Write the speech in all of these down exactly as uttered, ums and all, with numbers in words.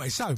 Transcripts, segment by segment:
Anyway, so...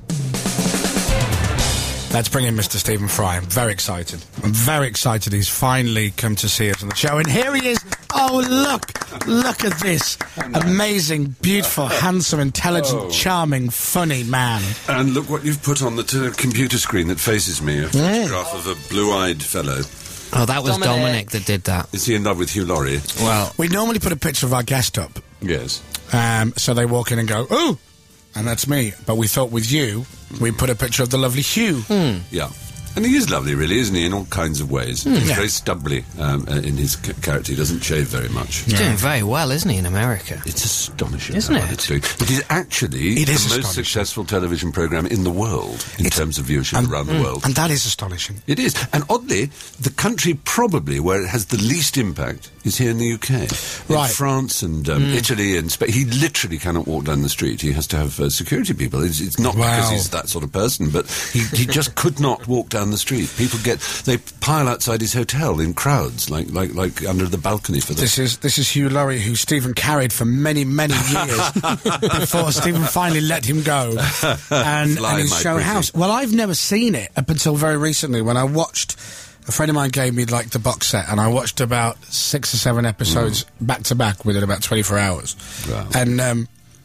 let's bring in Mister Stephen Fry. I'm very excited. I'm very excited he's finally come to see us on the show. And here he is. Oh, look. Look at this. Amazing, beautiful, handsome, intelligent, oh. charming, funny man. And look what you've put on the t- computer screen that faces me. A photograph of a blue-eyed fellow. Oh, that was Dominic. Dominic that did that. Is he in love with Hugh Laurie? Well, we normally put a picture of our guest up. Yes. Um, so they walk in and go, ooh! And that's me. But we thought with you, we'd put a picture of the lovely Hugh. Mm. Yeah. And he is lovely, really, isn't he, in all kinds of ways. Mm. He's Yeah. very stubbly um, uh, in his c- character. He doesn't shave very much. He's doing very well, isn't he, in America? It's astonishing. Isn't how it? well it's doing. It is actually It is the most astonishing. successful television programme in the world in It's- terms of viewership and- around the world. And that is astonishing. It is. And oddly, the country probably where it has the least impact is here in the U K. Right. In France and um, Italy and Spain. He literally cannot walk down the street. He has to have uh, security people. It's, it's not Wow. because he's that sort of person, but he, he just could not walk down the street. People get, they pile outside his hotel in crowds, like like like under the balcony for the... This is this is Hugh Laurie, who Stephen carried for many, many years before Stephen finally let him go. And, Fly, and his my show pretty. House. Well, I've never seen it up until very recently when I watched... A friend of mine gave me, like, the box set, and I watched about six or seven episodes back to back within about twenty-four hours. Wow. And, um...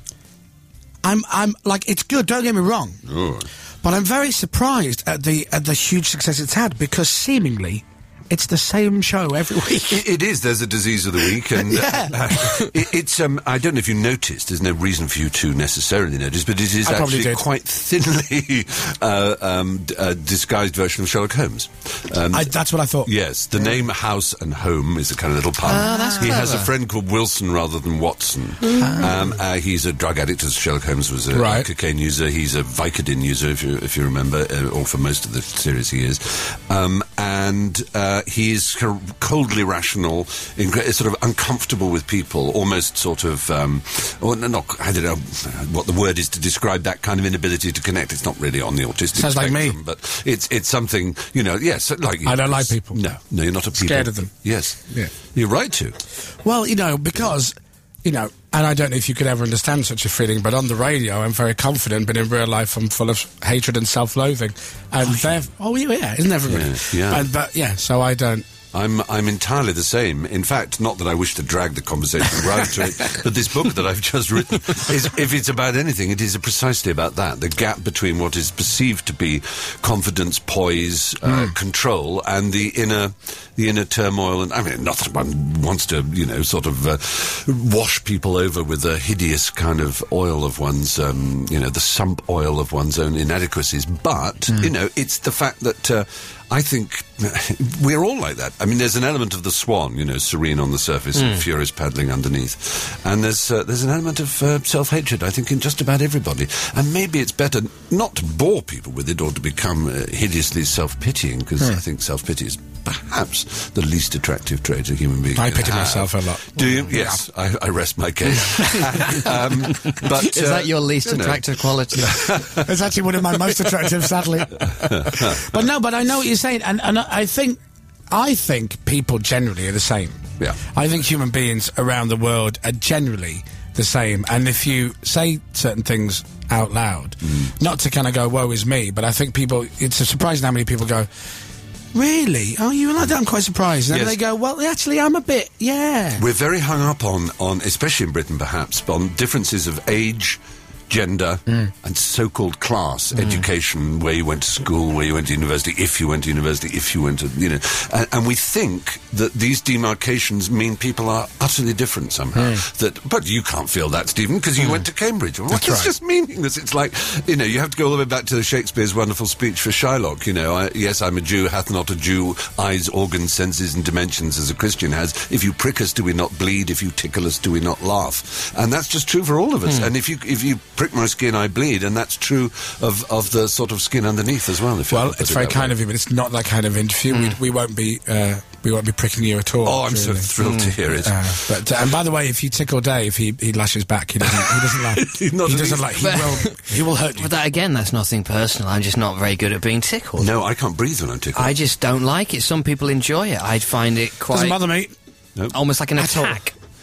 I'm, I'm, like, it's good, don't get me wrong. Oh. But I'm very surprised at the at the huge success it's had, because seemingly it's the same show every week. It, it is. There's a disease of the week, and Yeah. uh, it, it's. Um, I don't know if you noticed. There's no reason for you to necessarily notice, but it is I probably actually did. quite thinly uh, um, d- uh, disguised version of Sherlock Holmes. Um, I, that's what I thought. Yes, the name House and Home is a kind of little pun. Ah, that's he has a clever. friend called Wilson rather than Watson. Um, uh, he's a drug addict, as Sherlock Holmes was a, Right. a cocaine user. He's a Vicodin user, if you if you remember, uh, or for most of the series he is. Um, and uh, he is kind of coldly rational, incre- sort of uncomfortable with people, almost sort of, um, or no, not, I don't know what the word is to describe that kind of inability to connect. It's not really on the autistic Sounds like me. spectrum, but it's it's something, you know, yes, like you. I don't like Chris. people. No, no, you're not a people. Scared of them. Yes. Yeah. You're right to. Well, you know, because, you know, and I don't know if you could ever understand such a feeling, but on the radio I'm very confident, but in real life I'm full of hatred and self-loathing. And they're... Oh, yeah, isn't everybody? Yeah, yeah. And, but, yeah, so I don't... I'm I'm entirely the same. In fact, not that I wish to drag the conversation round to it, but this book that I've just written is, if it's about anything, it is precisely about that, the gap between what is perceived to be confidence, poise, uh, control, and the inner the inner turmoil. And I mean, not that one wants to, you know, sort of uh, wash people over with a hideous kind of oil of one's, um, you know, the sump oil of one's own inadequacies. But you know, it's the fact that. Uh, I think we're all like that. I mean, there's an element of the swan, you know, serene on the surface and furious paddling underneath. And there's uh, there's an element of uh, self-hatred, I think, in just about everybody. And maybe it's better not to bore people with it or to become uh, hideously self-pitying, because I think self-pity is perhaps the least attractive trait a human being I can pity have. myself a lot. Do you? Yes, I, I rest my case. um, but Is uh, that your least you know. attractive quality? It's actually one of my most attractive, sadly. But no, but I know what you're saying, and, and I think, I think people generally are the same. Yeah. I think human beings around the world are generally the same, and if you say certain things out loud, Mm. not to kind of go, woe is me, but I think people, it's surprising how many people go, really? Oh, you like that? I'm quite surprised. And then Yes. they go, well, actually, I'm a bit, yeah. We're very hung up on, on, especially in Britain perhaps, on differences of age, gender, and so-called class, education, where you went to school, where you went to university, if you went to university, if you went to, you know. And, and we think that these demarcations mean people are utterly different somehow. That, but you can't feel that, Stephen, because you went to Cambridge. Well, That's it's right. just meaningless. It's like, you know, you have to go all the way back to Shakespeare's wonderful speech for Shylock, you know, I, yes, I'm a Jew, hath not a Jew eyes, organs, senses, and dimensions as a Christian has. If you prick us, do we not bleed? If you tickle us, do we not laugh? And that's just true for all of us. And if you if you prick my skin, I bleed, and that's true of, of the sort of skin underneath as well. If you Well, want to it's put it very that kind way. of you, but it's not that kind of interview. We, we won't be, uh, we won't be pricking you at all. Oh, I'm so really. thrilled to hear it. Uh, but uh, and by the way, if you tickle Dave, he he lashes back. He doesn't. He doesn't like. Not he at doesn't least. like. He will. He will hurt you. But that, again, that's nothing personal. I'm just not very good at being tickled. No, I can't breathe when I'm tickled. I just don't like it. Some people enjoy it. I'd find it quite... Doesn't bother me. almost like an At all. attack.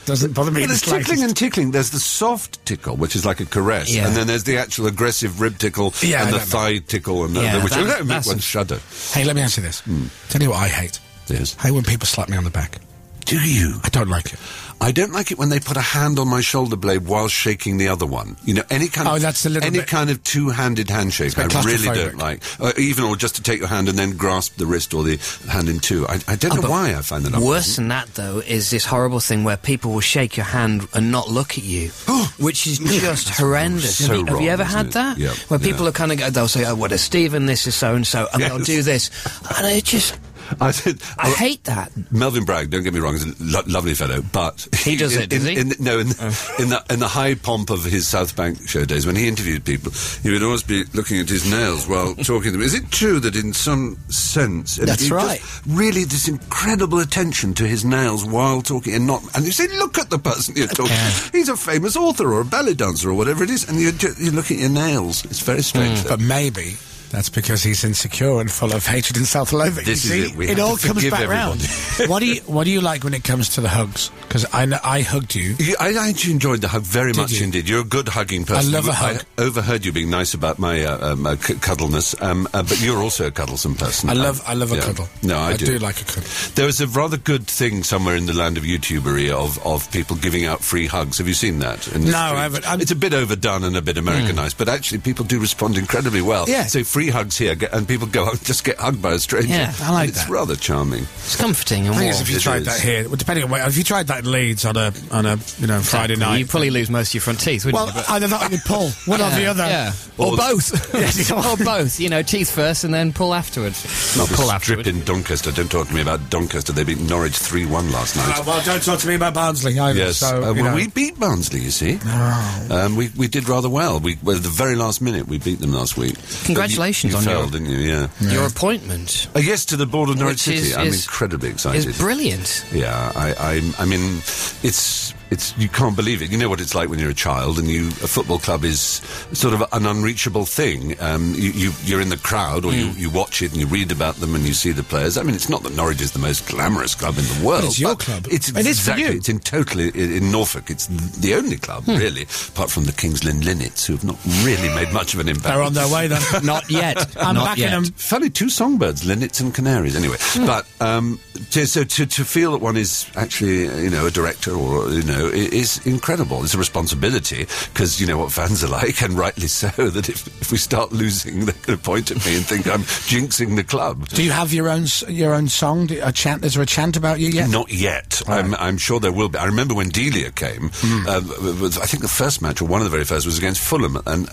doesn't bother me. But in the there's tickling slightest. and tickling. There's the soft tickle, which is like a caress, Yeah. and then there's the actual aggressive rib tickle Yeah, I and the don't know. thigh tickle, and the, Yeah, the, which that- make that's one a- shudder. Hey, let me ask you this. Tell you what I hate. Yes. I hate when people slap me on the back. Do you? I don't like it. I don't like it when they put a hand on my shoulder blade while shaking the other one. You know, any kind Oh, of that's a little any bit- kind of two-handed handshake. a bit I really claustrophobic. don't like. Uh, even or just to take your hand and then grasp the wrist or the hand in two. I, I don't Oh, know but why I find that Worse unpleasant. than that, though, is this horrible thing where people will shake your hand and not look at you, which is just horrendous. so have, you, have you wrong, ever isn't had it? that? Yeah, Where people yeah. are kind of go, they'll say, "Oh, what is Stephen? This is so and so," and they'll Yes. do this, and it just, I, said, I hate that. Melvin Bragg, don't get me wrong, is a lo- lovely fellow, but He does in, it, does in, he? In, no, in, in the in the high pomp of his South Bank show days, when he interviewed people, he would always be looking at his nails while talking to them. Is it true that, in some sense, and That's he right. just really this incredible attention to his nails while talking, and not, and you say, look at the person you're talking. Okay. He's a famous author or a ballet dancer or whatever it is, and you you look at your nails. It's very strange. But maybe that's because he's insecure and full of hatred and self-loathing. This you is see? it. We it have all to comes forgive back everybody. round. What do you What do you like when it comes to the hugs? Because I know, I hugged you. You- I actually enjoyed the hug very Did much you? indeed. You're a good hugging person. I love a You- hug. I overheard you being nice about my uh, um, uh, c- cuddleness, um, uh, but you're also a cuddlesome person. I love Um, I love a yeah. cuddle. No, I, I do like a cuddle. There was a rather good thing somewhere in the land of YouTubery of, of people giving out free hugs. Have you seen that? in the No, I street? haven't. I'm- It's a bit overdone and a bit Americanized, but actually people do respond incredibly well. Yeah. So free hugs here, get, and people go out and just get hugged by a stranger. Yeah, I like And It's that. rather charming. It's comforting and I think warm. it's if you It tried is. that here, well, depending on where, if you tried that in Leeds on a on a you know Friday night. You'd probably lose most of your front teeth, wouldn't well, you? But- either that or you pull one or the other. Yeah, or, Or- both. Yes. or both. You know, teeth first and then pull afterwards. Not The pull strip afterwards. in Doncaster. Don't talk to me about Doncaster. They beat Norwich three one last night. Uh, well, don't talk to me about Barnsley either. Yes, So, uh, you well, know. we beat Barnsley, you see. Um, we, we did rather well. We, well, at the very last minute, we beat them last week. Congratulations you, on you your- fell, didn't you? Yeah. Your appointment Uh, yes, to the board of Norwich Which City. is- I'm is- incredibly excited. is brilliant. Yeah, I, I, I mean, it's, it's, you can't believe it. You know what it's like when you're a child and you, a football club is sort of an unreachable thing. Um, you, you, you're in the crowd or you, Hmm. you watch it and you read about them and you see the players. I mean, it's not that Norwich is the most glamorous club in the world. it's your but club. It's It is for exactly, you. it's in totally, in, in Norfolk, it's the only club, Hmm. really, apart from the Kings Lynn Linnets, who have not really made much of an impact. They're on their way then. Not yet. I'm Not backing yet. them. Funny, two songbirds, linnets and canaries. Anyway, but um, to, so to to feel that one is actually, uh, you know, a director or you know, i- is incredible. It's a responsibility because you know what fans are like, and rightly so. That if if we start losing, they're going to point at me and think I'm jinxing the club. Do you have your own s- your own song? Do- A chant? Is there a chant about you yet? Not yet. I'm, I'm sure there will be. I remember when Delia came. Um, w- w- I think the first match, or one of the very first, was against Fulham, and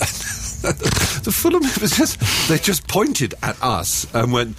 the Fulham it was just they just pointed at us and went.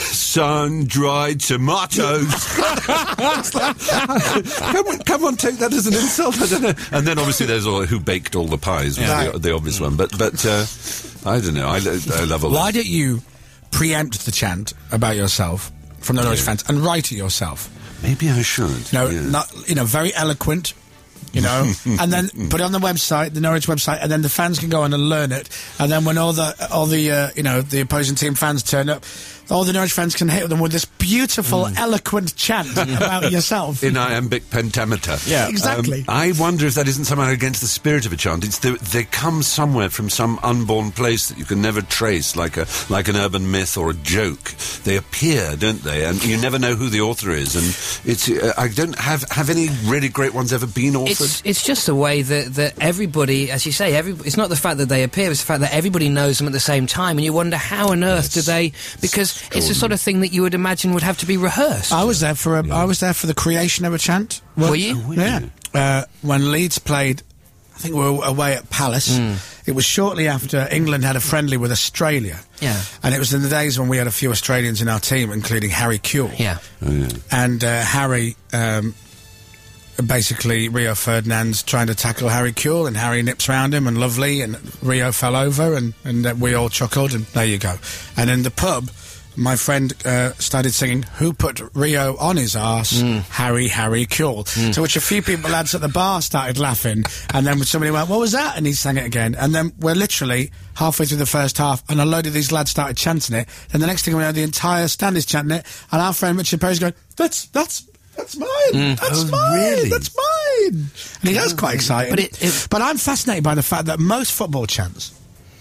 Sun-dried tomatoes. It's like, come, on, come on, take that as an insult. I don't know. And then obviously there's all who baked all the pies, was Yeah. the, the obvious one. But but uh, I don't know. I, lo- I love all Why that. don't you preempt the chant about yourself from the Norwich fans and write it yourself? Maybe I should. No, yeah. not you know, very eloquent. You know, and then put it on the website, the Norwich website, and then the fans can go on and learn it. And then when all the all the uh, you know the opposing team fans turn up, all the Norwich fans can hit them with this beautiful, eloquent chant about yourself. In iambic pentameter. Yeah. Exactly. Um, I wonder if that isn't somehow against the spirit of a chant. It's the, they come somewhere from some unborn place that you can never trace, like a like an urban myth or a joke. They appear, don't they? And you never know who the author is. And it's uh, I don't have have any really great ones ever been authored. It's it's just the way that, that everybody, as you say, every, it's not the fact that they appear, it's the fact that everybody knows them at the same time, and you wonder how on earth do they, because it's the sort of thing that you would imagine would have to be rehearsed. I was there for a, I was there for the creation of a chant. Were you? were Yeah. you? Uh, when Leeds played, I think we were away at Palace. It was shortly after England had a friendly with Australia. Yeah. And it was in the days when we had a few Australians in our team, including Harry Kewell. Yeah. Oh, yeah. And uh, Harry, um, basically, Rio Ferdinand's trying to tackle Harry Kewell, and Harry nips round him, and lovely, and Rio fell over, and, and uh, we all chuckled, and there you go. And in the pub, my friend uh, started singing, "Who put Rio on his arse? Harry, Harry Kewell." To which a few people, lads at the bar, started laughing, and then somebody went, "What was that?" And he sang it again. And then we're literally halfway through the first half, and a load of these lads started chanting it, and the next thing we know, the entire stand is chanting it, and our friend Richard Perry's going, "That's, that's, that's mine! That's Oh, mine! really? That's mine!" exciting. And he is quite exciting. But, it, it, but I'm fascinated by the fact that most football chants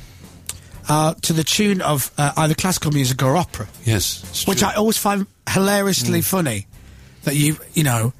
are to the tune of uh, either classical music or opera. Yes, it's which true. I always find hilariously Mm. funny. That you, you know,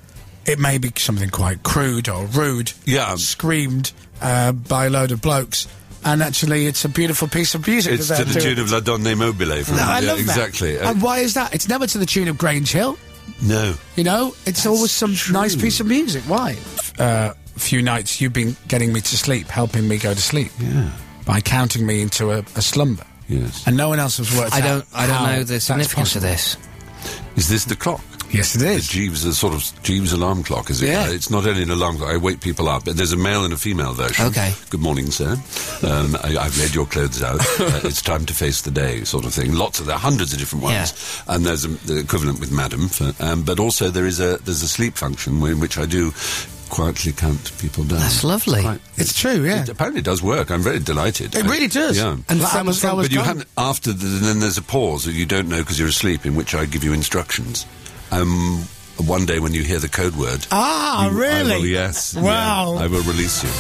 it may be something quite crude or rude, Yeah. screamed uh, by a load of blokes, and actually it's a beautiful piece of music. It's that to they're the doing. tune of La Donna Mobile. From, No, I yeah, love exactly. that. Uh, And why is that? It's never to the tune of Grange Hill. no. You know, it's always some true. nice piece of music. Why? Uh, a few nights you've been getting me to sleep, helping me go to sleep. Yeah. By counting me into a, a slumber. Yes. And no one else has worked I out don't. I don't how know the that's significance of possible. this. Is this the clock? Yes, it The is. Jeeves, the sort of Jeeves alarm clock, is it? Yeah. Uh, it's not only an alarm clock. I wake people up. But there's a male and a female version. Okay. Good morning, sir. Um, I, I've laid your clothes out. Uh, it's time to face the day, sort of thing. Lots of there, are hundreds of different ones. Yeah. And there's a, the equivalent with madam. For, um, but also there is a there's a sleep function in which I do quietly count people down. That's lovely. Quite- It's true, yeah. It apparently does work. I'm very delighted. It I- really does. Yeah. And I was, I was But you gone. haven't, after the, then there's a pause that you don't know because you're asleep, in which I give you instructions. Um, one day when you hear the code word, Ah, you- really? I will, yes. Wow. yeah, I will release you.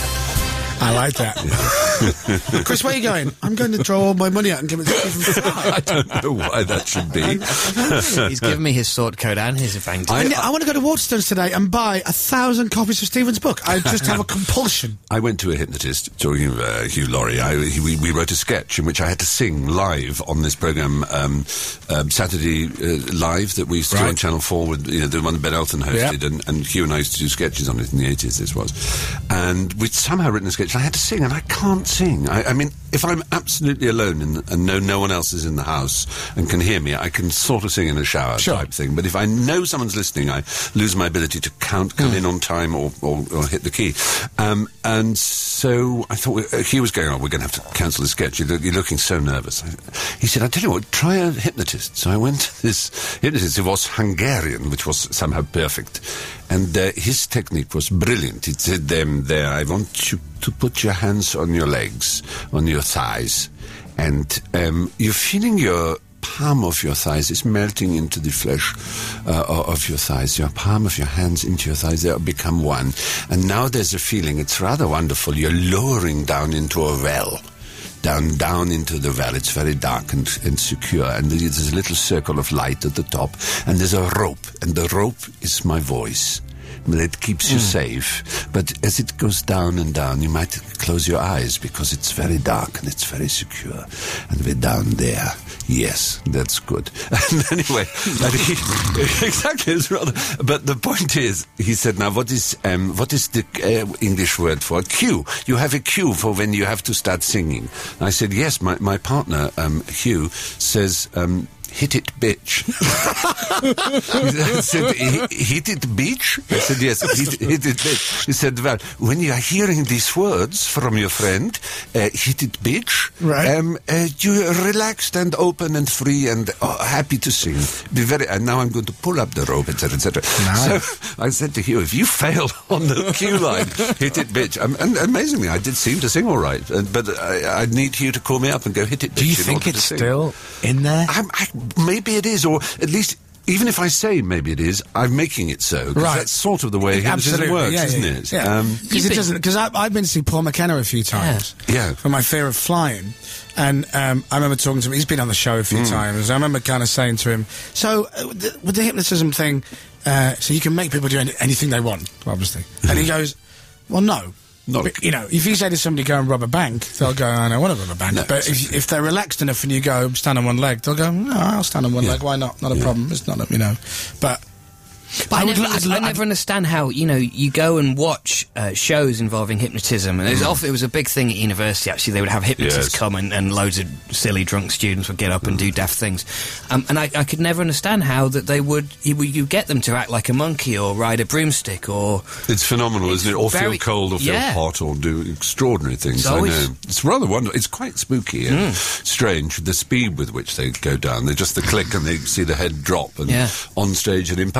I like that. Chris, where are you going? I'm going to draw all my money out and give it to Stephen Fry. I don't know why that should be. He's given me his sort code and his bank. I, details. I want to go to Waterstones today and buy a thousand copies of Stephen's book. I just have a compulsion. I went to a hypnotist, talking of uh, Hugh Laurie. I, he, we, we wrote a sketch in which I had to sing live on this programme, um, um, Saturday uh, Live, that we used to do Right. on Channel four, with, you know, the one that Ben Elton hosted, Yeah. and, and Hugh and I used to do sketches on it in the eighties, this was. And we'd somehow written a sketch, and I had to sing, and I can't sing. I, I mean, if I'm absolutely alone in, and know no one else is in the house and can hear me, I can sort of sing in a shower Sure. type thing. But if I know someone's listening, I lose my ability to count, come in on time, or, or, or hit the key. Um, and so I thought, uh, he was going, oh, we're going to have to cancel the sketch. You're, you're looking so nervous. I, he said, I tell you what, try a hypnotist. So I went to this hypnotist who was Hungarian, which was somehow perfect. And uh, his technique was brilliant. He said, um, there, I want you to put your hands on your legs, on your thighs, and um, you're feeling your palm of your thighs is melting into the flesh uh, of your thighs. Your palm of your hands into your thighs, they become one. And now there's a feeling, it's rather wonderful, you're lowering down into a well. Down, down into the well. It's very dark and, and secure. And there's a little circle of light at the top. And there's a rope. And the rope is my voice. It keeps you mm. safe. But as it goes down and down, you might close your eyes because it's very dark and it's very secure. And we're down there. Yes, that's good. And anyway, and he, exactly, it's rather. But the point is, he said, now what is um, what is the uh, English word for cue? You have a cue for when you have to start singing. I said, yes, my, my partner, um, Hugh, says, um, hit it, bitch. He said, hit it, bitch? I said, yes, hit, hit it, bitch. He said, well, when you are hearing these words from your friend, uh, hit it, bitch, right. um, uh, you're relaxed and open and free and uh, happy to sing. Be very, and now I'm going to pull up the rope, et cetera, et cetera. Nice. So I said to Hugh, if you fail on the cue line, hit it, bitch. Um, and amazingly, I did seem to sing all right, uh, but I, I need Hugh to call me up and go, hit it, bitch. Do you in think order it's to sing. still in there? I'm, I, maybe it is, or at least, even if I say maybe it is, I'm making it so. 'Cause Right. that's sort of the way hypnotism Absolutely, works, yeah, isn't yeah, it? Yeah, Um, because it think- doesn't. Because I've been to see Paul McKenna a few times. Yeah. For my fear of flying, and um, I remember talking to him. He's been on the show a few Mm. times. I remember kind of saying to him, "So uh, with, the, with the hypnotism thing, uh, so you can make people do any, anything they want, obviously." And he goes, "Well, no." Not But, you know, if you say to somebody, go and rob a bank, they'll go, I don't want to rob a bank. No, but if, if they're relaxed enough and you go, stand on one leg, they'll go, no, I'll stand on one Yeah. leg, why not? Not a Yeah. problem, it's not, a, you know. But, But I, I would never, li- I'd I li- never understand how, you know, you go and watch uh, shows involving hypnotism, and it was, often, it was a big thing at university, actually. They would have hypnotists Yes. come, and, and loads of silly, drunk students would get up and do daft things. Um, and I, I could never understand how that they would, you, you get them to act like a monkey, or ride a broomstick, or... It's phenomenal, isn't it? Or very- feel cold, or feel yeah. hot, or do extraordinary things. It's I always- know. It's rather wonderful. It's quite spooky and strange, the speed with which they go down. They just the click and they see the head drop and Yeah. on stage and in public. But also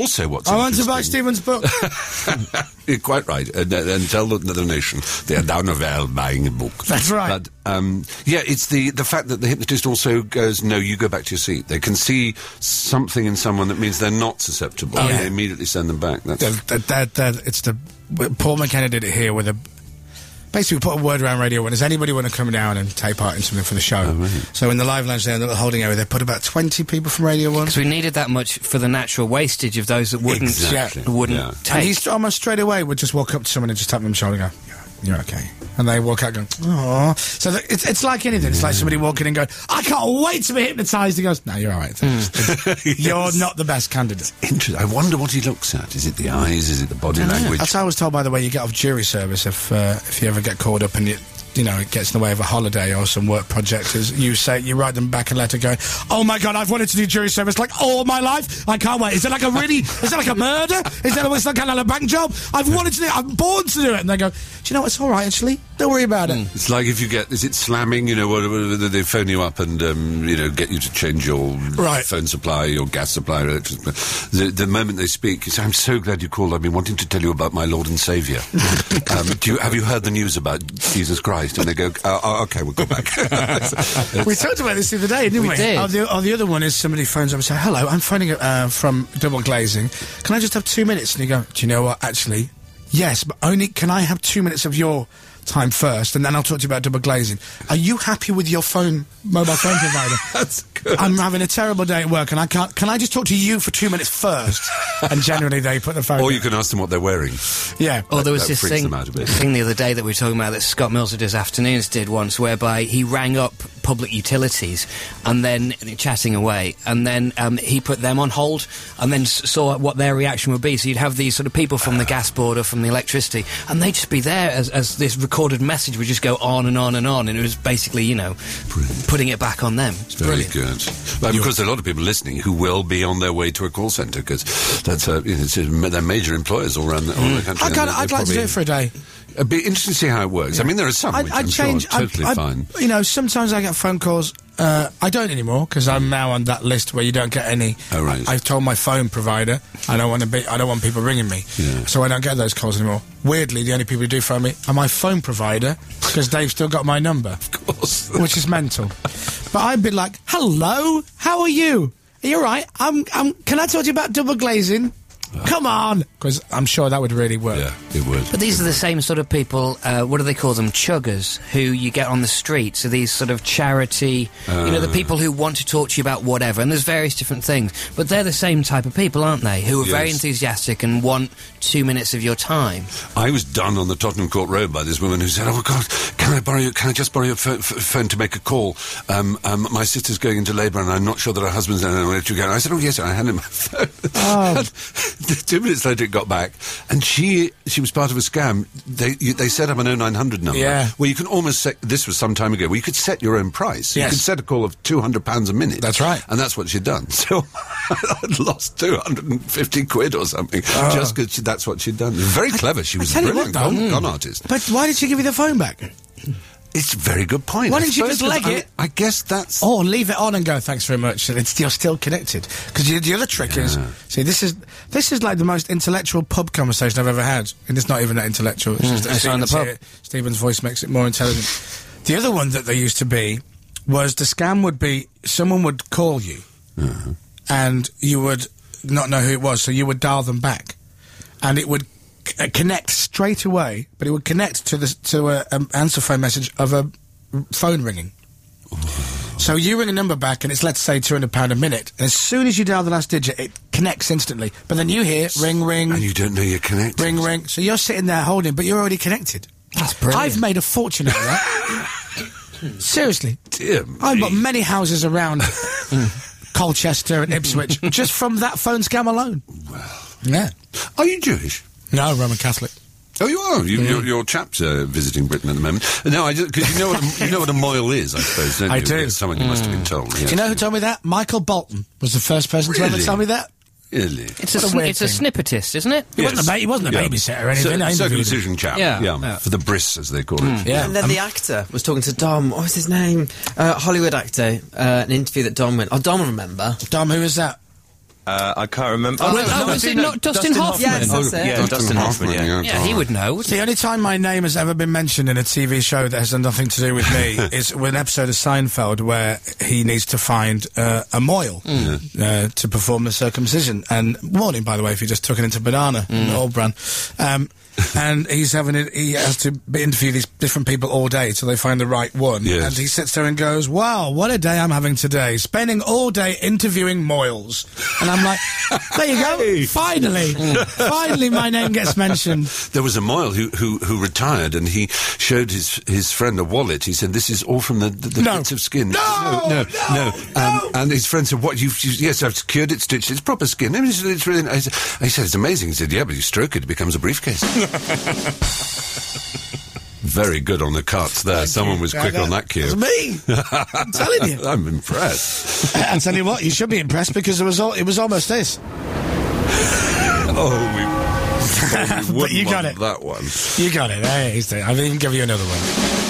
also, what's I want to buy interesting- Stephen's book. You're quite right. And, and tell the, the nation they are down a well buying a book. That's right. But, um, yeah, it's the, the fact that the hypnotist also goes, no, you go back to your seat. They can see something in someone that means they're not susceptible. Oh, and yeah. They immediately send them back. That's that, that, that, that, it's the Paul McKenna did it here with a. Basically, we put a word around radio when does anybody want to come down and take part in something for the show. Oh, really? So in the live lounge there, in the little holding area, they put about twenty people from Radio One. Because we needed that much for the natural wastage of those that wouldn't Exactly. wouldn't Yeah. take. And he's almost straight away would just walk up to someone and just tap them on the shoulder and go, "Yeah, you're okay." And they walk out going, "Aww." So the, it's, it's like anything. It's like somebody walking in and going, "I can't wait to be hypnotised." He goes, "No, you're all right. Thanks." You're not the best candidate. interesting. I wonder what he looks at. Is it the eyes? Is it the body language? That's how I was told, by the way, you get off jury service if uh, if you ever get called up and you, you know, it gets in the way of a holiday or some work project. Is you say you write them back a letter going, "Oh my God, I've wanted to do jury service like all my life. I can't wait. Is it like a really? Is it like a murder? Is that some kind of a bank job? I've wanted to do it. I'm born to do it." And they go, "Do you know what? It's all right, actually. Don't worry about it." It's like if you get, is it slamming, you know, whatever, they phone you up and, um, you know, get you to change your Right. phone supply, your gas supply, or electricity. The, the moment they speak, you say, "I'm so glad you called. I've been wanting to tell you about my Lord and Saviour. um, do you, have you heard the news about Jesus Christ?" And they go, oh, oh, okay, we'll go back. We talked about this the other day, didn't we? We did. Oh, the, oh, the other one is somebody phones up and says, "Hello, I'm phoning uh, from Double Glazing. Can I just have two minutes?" And you go, "Do you know what, actually? Yes, but only can I have two minutes of your time first, and then I'll talk to you about Double Glazing. Are you happy with your phone, mobile phone provider?" That's good. "I'm having a terrible day at work, and I can't. Can I just talk to you for two minutes first?" And generally, they put the phone. Or down. you can ask them what they're wearing. yeah. Or there was that this freaks thing, them out a bit. thing the other day that we were talking about that Scott Mills at his afternoons did once, whereby he rang up public utilities and then chatting away, and then um, he put them on hold and then s- saw what their reaction would be. So you'd have these sort of people from the gas board or from the electricity, and they'd just be there as, as this recorded message would just go on and on and on, and it was basically, you know, Brilliant. putting it back on them. Very good. Well, because there are a lot of people listening who will be on their way to a call centre because that's uh, you know, it's, uh, they're major employers all around the, all the country. I and can't, they- I'd they like to do probably- it for a day. It'd be interesting to see how it works. I mean, there are some which I'd, I'm I'd change. sure are totally I'd, fine. I'd, you know, sometimes I get phone calls. Uh, I don't anymore because I'm now on that list where you don't get any. Oh, right. I, I've told my phone provider I don't want to be. I don't want people ringing me, Yeah. so I don't get those calls anymore. Weirdly, the only people who do phone me are my phone provider because they've still got my number, Of course. which is mental. But I'd be like, "Hello, how are you? Are you all right? I'm. I'm. Can I talk to you about Double Glazing? Come on," because I'm sure that would really work. Yeah, it would. But these are the same sort of people, uh, what do they call them, chuggers, who you get on the street. So these sort of charity, you know, the people who want to talk to you about whatever, and there's various different things. But they're the same type of people, aren't they, who are very Yes. enthusiastic and want two minutes of your time. I was done on the Tottenham Court Road by this woman who said, "Oh God, can I borrow you? Can I just borrow your phone, f- phone to make a call? Um, um, my sister's going into labour, and I'm not sure that her husband's there. And let you go." I said, "Oh yes," I handed him my phone. Oh. And two minutes later, it got back, and she she was part of a scam. They you, they set up an oh nine hundred number, Yeah. where you can almost set. This was some time ago. Where you could set your own price. Yes. You could set a call of two hundred pounds a minute. That's right. and that's what she'd done. So I'd lost two hundred and fifty quid or something just because that's what she'd done. Very clever. She was a tell you brilliant what, though. con, con artist. But why did she give you the phone back? It's a very good point. Why I didn't you suppose just leg that- it? I, I guess that's... Or leave it on and go, "Thanks very much," and it's, you're still connected. Because the other trick is, see, this is this is like the most intellectual pub conversation I've ever had, and it's not even that intellectual. It's just that it's on the Stephen's pub. here. Stephen's voice makes it more intelligent. The other one that there used to be was the scam would be someone would call you, and you would not know who it was, so you would dial them back, and it would c- uh, connect straight away, but it would connect to the to a um, answer phone message of a phone ringing. So you ring a number back and it's, let's say, two hundred pounds a minute. And as soon as you dial the last digit, it connects instantly. But then you hear ring, ring, And you don't know you're connected. ring, ring. So you're sitting there holding, but you're already connected. That's brilliant. I've made a fortune out of that. Seriously. Dear I've me. got many houses around Colchester and Ipswich just from that phone scam alone. Yeah. Are you Jewish? No, Roman Catholic. Oh, you are. You, your, your chap's uh, visiting Britain at the moment. No, I because you know what a, you know what a moil is, I suppose. Don't I you? do. It's someone you must have been told. Do you know who told me that? Michael Bolton was the first person to ever Really? tell me that. Really? It's a, What a sn- weird it's a thing. snippetist, isn't it? He wasn't a ba- he wasn't a babysitter or anything. I Cir- interviewed him. circumcision chap. Yeah, yeah, yeah. for the bris, as they call it. Yeah. And then the actor was talking to Dom. What was his name? Uh, Hollywood actor. Uh, an interview that Dom went. Oh, Dom will remember. Dom, who is that? Uh, I can't remember. Oh, Oh, no, no, was I it think not that- Dustin Hoffman? Yes, Oh, that's it. yeah, Dustin, Hoffman, yeah. Yeah, he would know. The only time my name has ever been mentioned in a T V show that has nothing to do with me is with an episode of Seinfeld where he needs to find uh, a moil uh, to perform the circumcision. And morning, by the way, if you just took it into banana, old brand. Um, and he's having it. He has to be- interview these different people all day till they find the right one. Yes. And he sits there and goes, "Wow, what a day I'm having today! Spending all day interviewing moils." And I'm like, "There you go! Finally, finally, my name gets mentioned." There was a Moyle who, who who retired, and he showed his his friend a wallet. He said, "This is all from the, the, the No. bits of skin." No, no, no, no. Um, no. And his friend said, "What? You've, you yes, I've secured it, stitched it. It's proper skin." And he said, "It's really nice." He said, "It's amazing." He said, "Yeah, but you stroke it, it becomes a briefcase." Very good on the cuts there. Thank Someone you. was Yeah, quick that- on that cue. That's me. I'm telling you. I'm impressed. I'll tell you what, you should be impressed because it was all, it was almost this. Oh, we. we But wouldn't want you got it. That one. You got it. Hey, he's there. I'll even give you another one.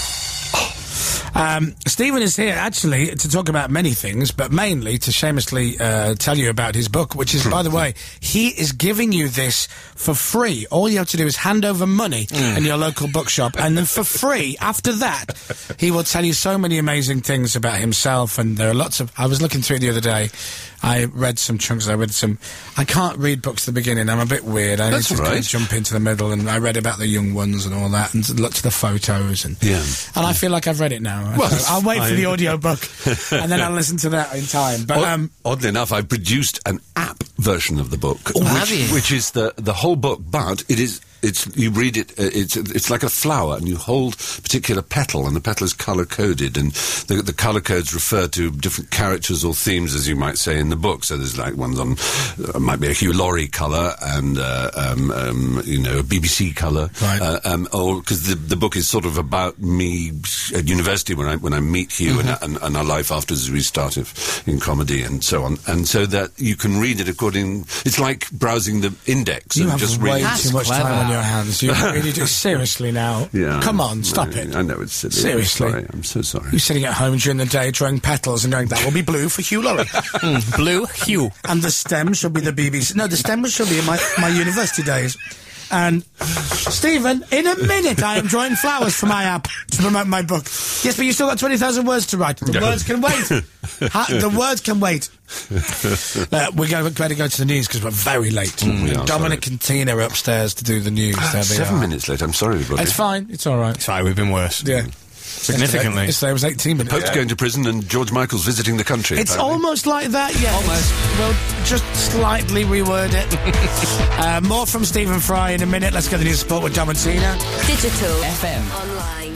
Um, Stephen is here actually to talk about many things, but mainly to shamelessly uh, tell you about his book, which is, by the way, he is giving you this for free. All you have to do is hand over money in your local bookshop, and then for free, after that, he will tell you so many amazing things about himself, and there are lots of... I was looking through it the other day. I read some chunks, I read some... I can't read books at the beginning, I'm a bit weird. I That's just all kind right. of jump into the middle, and I read about the young ones and all that, and looked at the photos, and... Yeah. And I feel like I've read it now. Well, So it's I'll wait for fine. the audio book, and then I'll listen to that in time. But Odd- um, oddly enough, I produced an app version of the book, have which, you? which is the the whole book, but it is. It's you read it. Uh, it's it's like a flower, and you hold a particular petal, and the petal is color coded, and the the color codes refer to different characters or themes, as you might say in the book. So there's like ones on uh, might be a Hugh Laurie color, and uh, um, um, you know a B B C color, Right. uh, um, or because the the book is sort of about me at university when I when I meet Hugh and, and and our life after as we start of, in comedy and so on, and so that you can read it according. It's like browsing the index you and have just way reading. That's too much clever. time on your hands. You really do. Seriously now. Yeah, Come on, stop I, it. I know it's silly. Seriously. I'm sorry. I'm so sorry. You're sitting at home during the day drawing petals and going, that will be blue for Hugh Laurie. Blue hue. And the stem should be the B B C. No, the stem should be in my, my university days. And, Stephen, in a minute I am drawing flowers for my app to promote my book. Yes, but you still got twenty thousand words to write. The Yeah. words can wait. Ha- the words can wait. uh, we're going to go to the news because we're very late. we are, Dominic and Tina are upstairs to do the news. There they Seven are. minutes late. I'm sorry, everybody. It's fine. It's all right. Sorry, we've been worse. Yeah. Significantly. Yesterday it was eighteen minutes. Pope's going to prison and George Michael's visiting the country. It's apparently. almost like that, yeah. Almost. It's- We'll just slightly reword it. uh, more from Stephen Fry in a minute. Let's get the news sport with Dom and Tina. Digital. F M. Online.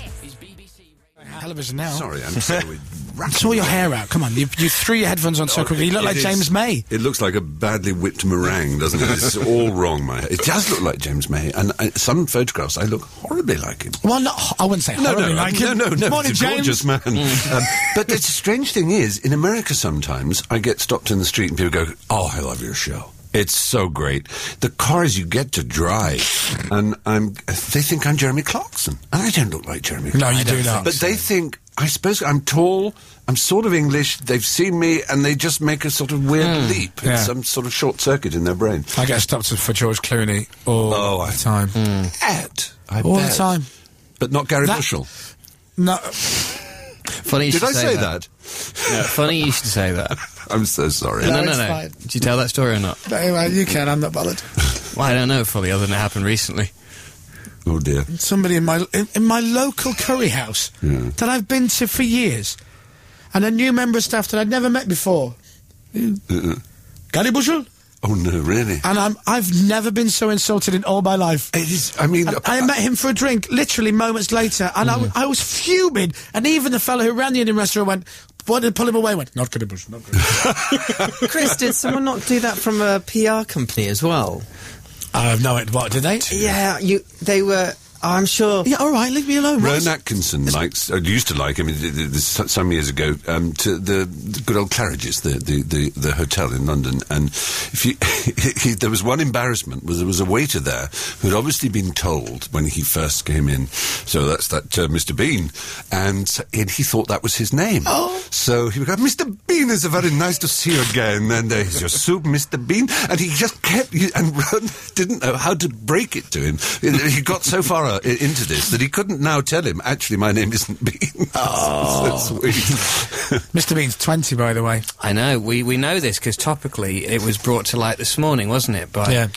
Television now. Sorry, I'm sorry. I saw your hair out. Come on, you, you threw your headphones on so quickly. You look It like is- James May. It looks like a badly whipped meringue, doesn't it? It's all wrong, my hair. It does look like James May, and uh, some photographs I look horribly like him. Well, no, I wouldn't say No, horribly no, like no, him. no, no. Morning, He's a James. gorgeous man. Um, but the strange thing is, in America sometimes, I get stopped in the street and people go, "Oh, I love your show. It's so great. The cars you get to drive," and I'm, they think I'm Jeremy Clarkson, and I don't look like Jeremy No, Clarkson. you do not. But they think, I suppose I'm tall, I'm sort of English, they've seen me, and they just make a sort of weird leap. It's Yeah. some sort of short circuit in their brain. I get stopped for George Clooney all Oh, I- the time. Bet. I All bet. the time. But not Gary That- Bushell. No, Funny you Did should I say that? Yeah, funny you should say that. I'm so sorry. No, No, no, it's no. fine. Did you tell that story or not? anyway, you can. I'm not bothered. Well, I don't know fully, other than it happened recently. Oh, dear. Somebody in my in, in my local curry house Yeah. that I've been to for years, and a new member of staff that I'd never met before. Uh-uh. Gary Bushell. Oh, no, really? And I'm, I've never been so insulted in all my life. It is, I mean... And I met him for a drink, literally moments later, and I w I, was fuming. And even the fellow who ran the Indian restaurant went, wanted to pull him away, went, not Gary Bushell, not Gary Bushell. Chris, did someone not do that from a P R company as well? I have no idea. What, did they? Yeah, you. They were. I'm sure. Yeah, all right, leave me alone. Rowan Ross. Atkinson likes, uh, used to like him it- it- it- this- some years ago, um, to the, the good old Claridge's, the, the, the, the hotel in London. And if you, he, there was one embarrassment, was there was a waiter there who'd obviously been told when he first came in, so that's that uh, Mister Bean, and, so- and he thought that was his name. Oh. So he would go, Mister Bean, it's very nice to see you again. And uh, here's your soup, Mister Bean. And he just kept, he, and Ron didn't know how to break it to him. He got so far uh, into this that he couldn't now tell him, actually, my name isn't Bean. Oh. So sweet. Mister Bean's twenty, by the way. I know, we, we know this because topically it was brought to light this morning, wasn't it? By, Yeah.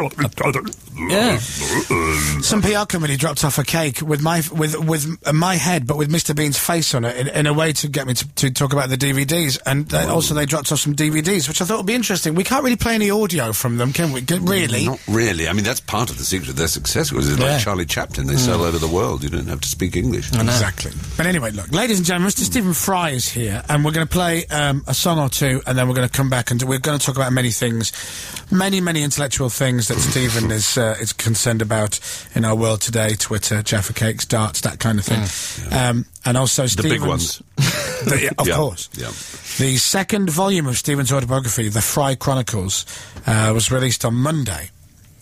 yeah. Some P R company dropped off a cake with my with with uh, my head, but with Mister Bean's face on it, in, in a way to get me to, to talk about the D V Ds. And uh, also they dropped off some D V Ds, which I thought would be interesting. We can't really play any audio from them, can we? Can, really? Not really. I mean, that's part of the secret of their success. Was it's Yeah. like Charlie Chaplin. They sell over the world. You don't have to speak English. Exactly. But anyway, look, ladies and gentlemen, Mister Stephen Fry is here, and we're going to play um, a song or two, and then we're going to come back and do, we're going to talk about many things, many, many intellectual things that Stephen is uh, is concerned about in our world today. Twitter, Jaffa Cakes, darts, that kind of thing. Yeah. Um, and also The Stephen's... big ones. the, yeah, of Yeah. course. Yeah. The second volume of Stephen's autobiography, The Fry Chronicles, uh, was released on Monday.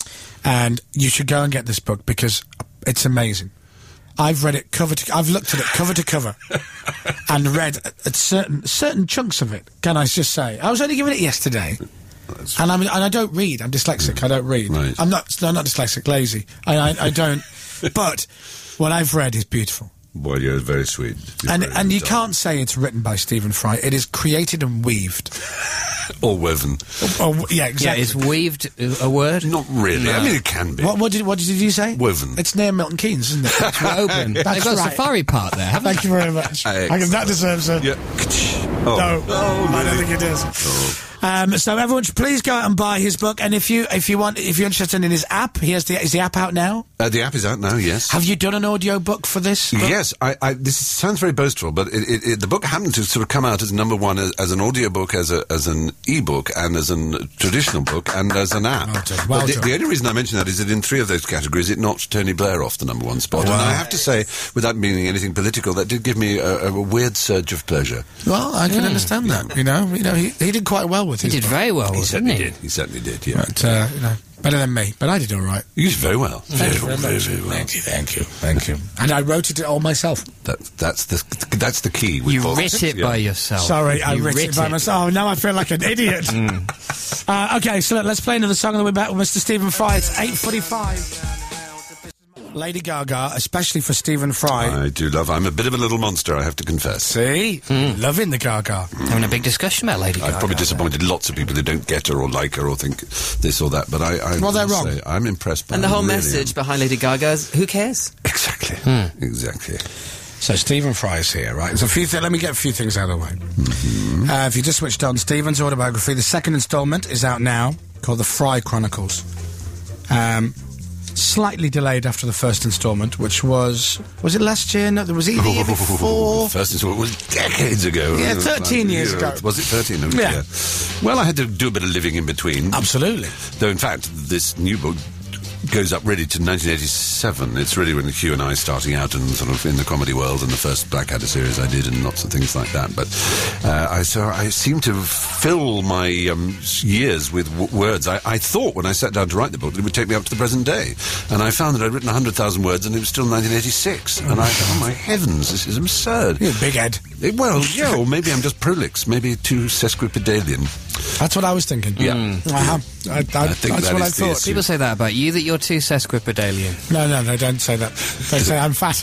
And you should go and get this book because it's amazing. I've read it cover to... I've looked at it cover to cover and read at, at certain certain chunks of it, can I just say. I was only given it yesterday. And, I'm, and I don't read. I'm dyslexic. I don't read. Right. I'm not... No, I'm not dyslexic. Lazy. I, I, I don't... But what I've read is beautiful. Boy, you're very sweet. You're And very and you dark. can't say it's written by Stephen Fry. It is created and weaved. Or woven. Oh, yeah, Yeah, exactly. is weaved uh, a word? Not really. I mean, it can be. What, what did what did you say? Woven. It's near Milton Keynes, isn't it? It's open. They've That's got a right. safari park there, haven't Thank you very much. I guess that deserves a... Yeah. Oh. No, Oh, I don't really? think it does. Oh. Um, so everyone should please go out and buy his book. And if you if you want if you're interested in his app, he has the is the app out now? Uh, the app is out now, yes. Have you done an audio book for this book? Yes, I, I, this sounds very boastful, but it, it, it, the book happened to sort of come out as number one as, as an audio book, as a, as an e-book, and as a traditional book, and as an app. Well done, well but the, done. the only reason I mention that is that in three of those categories, it knocked Tony Blair off the number one spot. Wow. And I have to say, without meaning anything political, that did give me a, a weird surge of pleasure. Well, I can understand that. You know, you know, he, he did quite well with he? his He did book. very well, He didn't certainly he? did. He certainly did, yeah. But, uh, you know, better than me. But I did all right. You did very well. Thank you very, very much. very well. Thank you, thank you, thank you. And I wrote it all myself. That, that's the that's the key. with You books. writ it Yeah. by yourself. Sorry, I You writ it by myself. Oh, now I feel like an idiot. uh, okay, so look, let's play another song and then we're back with Mister Stephen Fry. It's eight forty-five. Lady Gaga, especially for Stephen Fry. I do love. I'm a bit of a little monster, I have to confess. See? Loving the Gaga. Having a big discussion about Lady I've Gaga. probably disappointed lots of people who don't get her or like her or think this or that, but I, I Well, they're must wrong. say, I'm impressed by And the her, whole really message am. behind Lady Gaga is, who cares? Exactly. Exactly. So Stephen Fry's here, right? There's a few th- let me get a few things out of the way. Uh, if you just switched on, Stephen's autobiography, the second instalment is out now, called The Fry Chronicles. Um, slightly delayed after the first instalment, which was... Was it last year? No, there was either the year before... First installment was decades ago. Yeah, It was thirteen years yeah, ago. Was it thirteen? Oh, Yeah. dear. Well, I had to do a bit of living in between. Absolutely. Though, in fact, this new book goes up really to nineteen eighty-seven. It's really when Hugh and I starting out and sort of in the comedy world, and the first Blackadder series I did and lots of things like that. But uh, I so I seem to fill my um, years with w- words. I, I thought when I sat down to write the book that it would take me up to the present day, and I found that I'd written one hundred thousand words and it was still nineteen eighty-six. And I thought, oh my heavens, this is absurd. You're a big head. It- well, yeah, or maybe I'm just prolix, maybe too sesquipedalian. That's what I was thinking. Yeah. Uh-huh. I, I, I think that's that what is I the thought. issue. People say that about you, that you're too sesquipedalian. No, no, no, don't say that. They say I'm fat.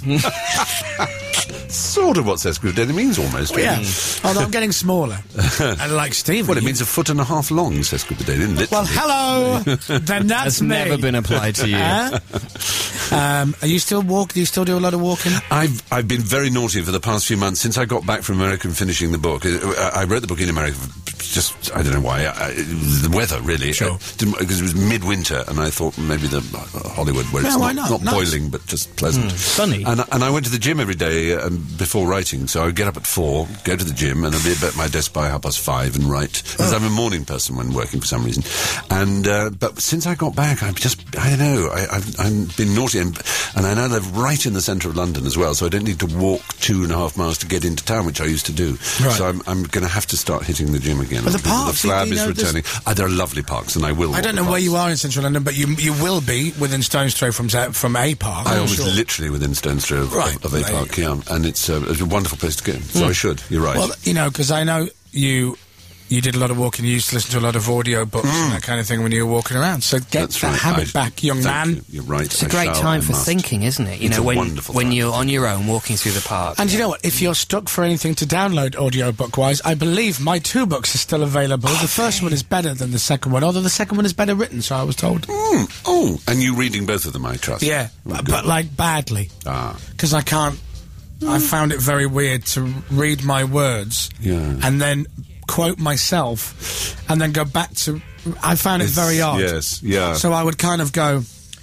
Sort of what sesquipedalian means, almost. Well, yeah. Although I'm getting smaller. And like Stephen. Well, it you- means a foot and a half long, sesquipedalian, literally. Well, hello. Then that's That's me. never been applied to you. Huh? um, are you still walk? Do you still do a lot of walking? I've I've been very naughty for the past few months since I got back from America and finishing the book. I, I wrote the book in America, just I don't know why. I, it was the weather really, Sure. because it was midwinter, and I thought maybe the uh, Hollywood where it's Yeah, why not, not? Nice. boiling but just pleasant, sunny. And and I went to the gym every day um, before writing. So I would get up at four, go to the gym, and I'd be at my desk by half past five and write. Because I'm a morning person when working for some reason. And uh, but since I got back, I've just I don't know. I, I've I've been naughty. And, and I now live right in the centre of London as well, so I don't need to walk two and a half miles to get into town, which I used to do. Right. So I'm, I'm going to have to start hitting the gym again. But the The parks, you- Flab you is know, there's- returning. Uh, there are lovely parks, and I will I walk don't the know where parks. you are in central London, but you you will be within stone's throw from Z- from a park. I I'm was sure. literally within stone's throw of, Right. of, of A There you Park, yeah. And it's, uh, it's a wonderful place to go. So I should. You're right. Well, you know, because I know you you did a lot of walking. You used to listen to a lot of audio books and that kind of thing when you were walking around. So get That's that right. habit I- back, young thank man. you. You're right. It's a I great shall, time I for must. thinking, isn't it? You It's know, a when wonderful when time. you're on your own walking through the park. And you know what? If you're stuck for anything to download audiobook-wise, I believe my two books are still available. The first one is better than the second one, although the second one is better written, so I was told. Mm. Oh, and you reading both of them, I trust. Yeah, Oh, but, good. but like badly. Ah. Because I can't... I found it very weird to read my words Yeah. and then quote myself and then go back to... I found it It's- very odd. yes, yeah. So I would kind of go,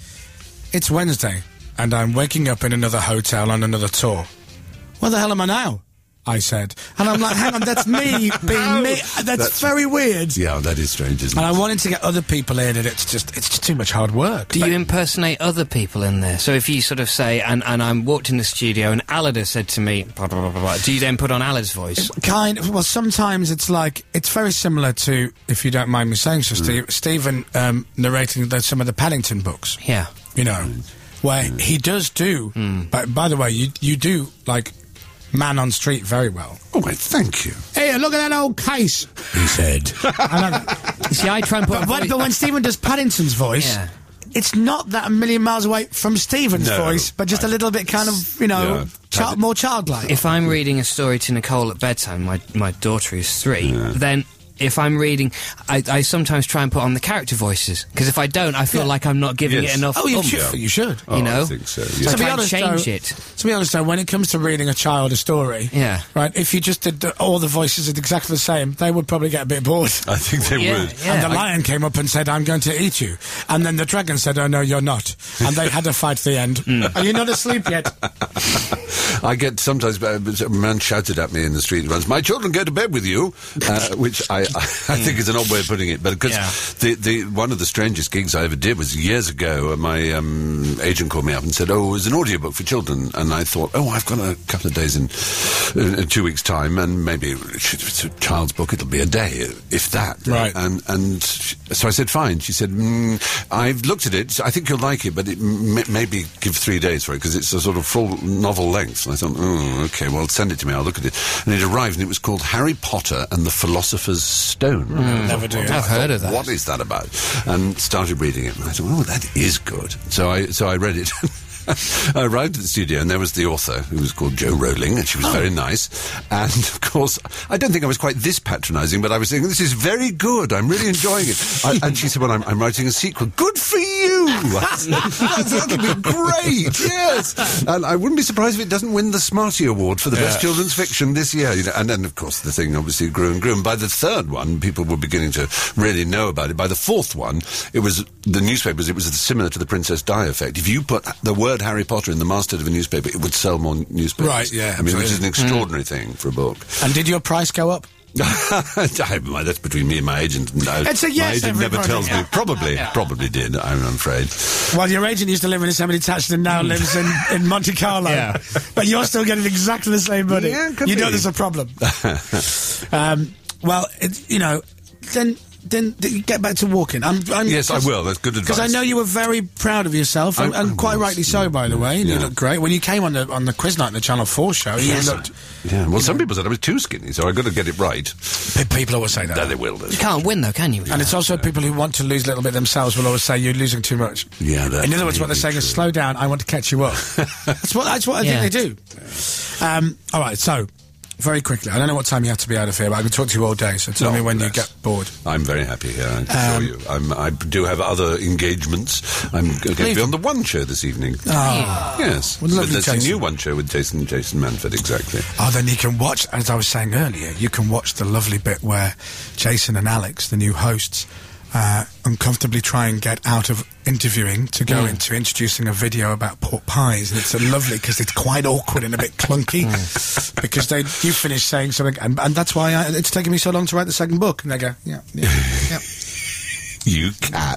it's Wednesday, and I'm waking up in another hotel on another tour. Where the hell am I now? I said. And I'm like, hang on, that's me being me. That's, That's- very weird. Yeah, that is strange, isn't And it? I wanted to get other people in, and it's just, it's just too much hard work. Do But- you impersonate other people in there? So if you sort of say, and, and I walked in the studio and Alida said to me, blah, blah, blah, blah, blah, do you then put on Alida's voice? Kind of, well, sometimes it's like, it's very similar to, if you don't mind me saying so, Mm. Steve, Stephen um, narrating the, some of the Paddington books, Yeah. you know, where he does do, but by the way, you you do, like, man on street very well. Oh, wait, thank you. Hey, look at that old case, he said. I love it. See, I try and put But, a when, voice- but when Stephen does Paddington's voice, Yeah. it's not that a million miles away from Stephen's No, voice, but just a little bit kind of, you know, Yeah. child, more childlike. If I'm reading a story to Nicole at bedtime, my, my daughter is three, then if I'm reading, I, I sometimes try and put on the character voices, because if I don't, I feel Yeah. like I'm not giving Yes. it enough oh, you oomph. should. You should. Oh, You know? I think so, So yeah. I To be try and honest, change though- it. To be honest, though, when it comes to reading a child a story, Yeah. right, if you just did the, all the voices are exactly the same, they would probably get a bit bored. I think they Yeah, would. yeah. And the I- lion came up and said, I'm going to eat you. And then the dragon said, oh, no, you're not. And they had a fight at the end. Mm. Are you not asleep yet? I get sometimes uh, a man shouted at me in the street once, "My children go to bed with you," uh, which I, I, I think is an odd way of putting it. But because Yeah. the, the one of the strangest gigs I ever did was years ago. Uh, my um, agent called me up and said, "Oh, it was an audiobook for children," and I thought, "Oh, I've got a couple of days in, in, in two weeks' time, and maybe if it's a child's book, it'll be a day, if that." Right. And and sh- so I said, "Fine." She said, mm, "I've looked at it. I think you'll like it, but it m- maybe give three days for it because it's a sort of full novel length." And I thought, "Oh, okay. Well, send it to me. I'll look at it." And it arrived, and it was called Harry Potter and the Philosopher's Stone. Never do. I've heard of that. What is that about? And started reading it. And I thought, oh, that is good. So I so I read it. I arrived at the studio and there was the author, who was called Jo Rowling, and she was very nice. And of course, I don't think I was quite this patronising, but I was saying, this is very good. I'm really enjoying it. I, and she said, well, I'm, I'm writing a sequel. Good for you! I said, that'll be great, yes! And I wouldn't be surprised if it doesn't win the Smarty Award for the best children's fiction this year. You know, and then, of course, the thing obviously grew and grew. And by the third one, people were beginning to really know about it. By the fourth one, it was the newspapers, it was similar to the Princess Di effect. If you put the word Harry Potter in the masthead of a newspaper, it would sell more newspapers. Right, yeah, I mean, which is an absolutely. extraordinary thing for a book. And did your price go up? I- That's between me and my agent. No, It's a yes, my agent never everybody. tells me. Probably, probably did, I'm afraid. Well, your agent used to live in a semi-detached and now lives in, in Monte Carlo. Yeah. But you're still getting exactly the same money. Yeah, could you know be. there's a problem. um, well, it, you know, then then th- get back to walking. I'm, I'm, Yes, I will. That's good advice. Because I know you were very proud of yourself, and, I- and I quite was, rightly so, by the way. You yeah. looked great. When you came on the on the quiz night in the Channel four show, you Yes, looked... yeah, well, some people said I was too skinny, so I've got to get it right. Pe- People always say that. That they will do. You can't win, though, can you? And it's also people who want to lose a little bit themselves will always say you're losing too much. Yeah, that's In other words, what they're maybe saying is true. slow down, I want to catch you up. that's what that's what I Yeah. think they do. Um, all right, so, very quickly, I don't know what time you have to be out of here, but I can talk to you all day, so tell Oh, me when you bless. get bored. I'm very happy here, I can Um, assure you. I'm, I do have other engagements. I'm going to Leave be on the One Show this evening. Oh. Yes. Well, But lovely, there's a Jason. new One Show with Jason Jason Manford, exactly. Oh, then you can watch, as I was saying earlier, you can watch the lovely bit where Jason and Alex, the new hosts, uh, uncomfortably try and get out of interviewing to go into introducing a video about pork pies. And it's a lovely, because it's quite awkward and a bit clunky, because they you finish saying something, and, and that's why I, it's taken me so long to write the second book. And they go, yeah, yeah, yeah. You cat.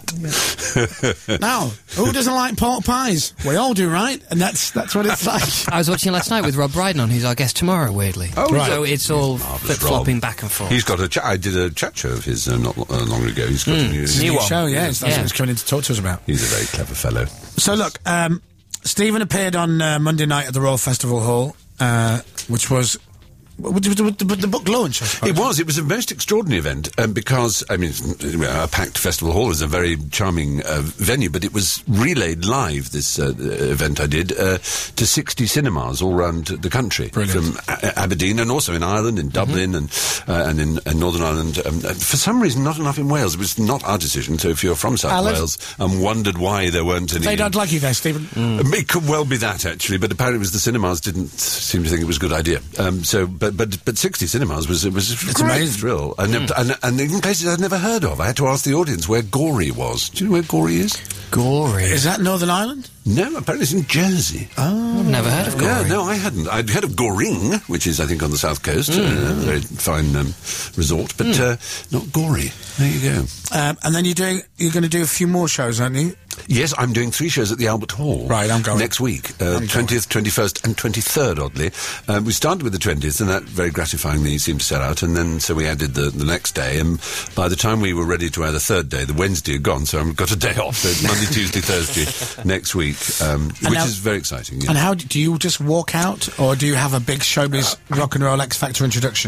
Now, who doesn't like pork pies? We all do, right? And that's that's what it's like. I was watching last night with Rob Brydon on, who's our guest tomorrow, weirdly. Oh, right. So it's all Marvellous, flip-flopping Rob. back and forth. He's got a chat. I did a chat show of his uh, not lo- uh, long ago. He's got Mm. a new, New New one. show, yeah. That's Yeah. what he's coming in to talk to us about. He's a very clever fellow. So look, um, Stephen appeared on uh, Monday night at the Royal Festival Hall, uh, which was w- w- w- the, the book launch, I suppose. It was. It was a most extraordinary event um, because, I mean, a packed festival hall is a very charming uh, venue, but it was relayed live, this uh, event I did, uh, to sixty cinemas all around the country. Brilliant. From a- Aberdeen and also in Ireland, in Dublin Mm-hmm. and uh, and in, in Northern Ireland. Um, uh, for some reason, not enough in Wales. It was not our decision, so if you're from South Alan? Wales and wondered why there weren't any... They don't like you there, Stephen. Um, It could well be that, actually, but apparently it was the cinemas didn't seem to think it was a good idea. Um, so, but but but sixty cinemas was it was a It's great amazing. thrill, and, and and even places I'd never heard of. I had to ask the audience where Gorey was. Do you know where Gorey is? Gory. Is that Northern Ireland? No, apparently it's in Jersey. I've never heard of Gory. Yeah, no, I hadn't. I'd heard of Goring, which is I think on the south coast, uh, a very fine um, resort, but uh, not Gorey. There you go. Um, and then you're doing, you're going to do a few more shows, aren't you? Yes, I'm doing three shows at the Albert Hall. Right, I'm going. Next week, uh, I'm twentieth, twenty-first and twenty-third, oddly. Um, we started with the twentieth, and that very gratifyingly seemed to sell out, and then so we added the, the next day, and by the time we were ready to add the third day, the Wednesday had gone, so I've got a day off, so it's Monday, Tuesday, Thursday next week, um, which now- is very exciting. Yeah. And how do you just walk out, or do you have a big showbiz rock and roll X Factor introduction?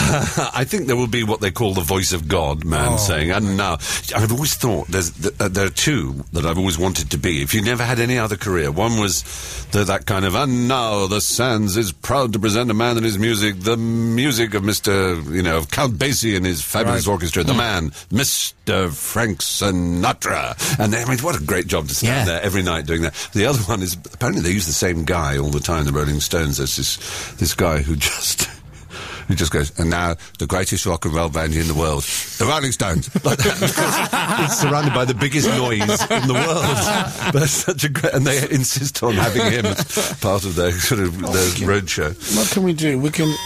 I think there will be what they call the voice of God man Oh. saying, and now, I've always thought there's, th- uh, there are two that I've always wanted to be. If you never had any other career, one was the, that kind of, and now the Sands is proud to present a man and his music, the music of Mister, you know, of Count Basie and his fabulous Right. orchestra, the man, Mister Frank Sinatra. And they, I mean, what a great job to stand Yeah. there every night doing that. The other one is, apparently they use the same guy all the time, the Rolling Stones. There's this, this guy who just... He just goes, and now the greatest rock and roll band in the world, the Rolling Stones. Like that, because it's surrounded by the biggest noise in the world. But it's such a great, and they insist on having him as part of their sort of their road show. What can we do? We can...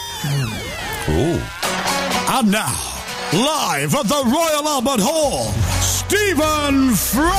Oh, And now, live at the Royal Albert Hall, Stephen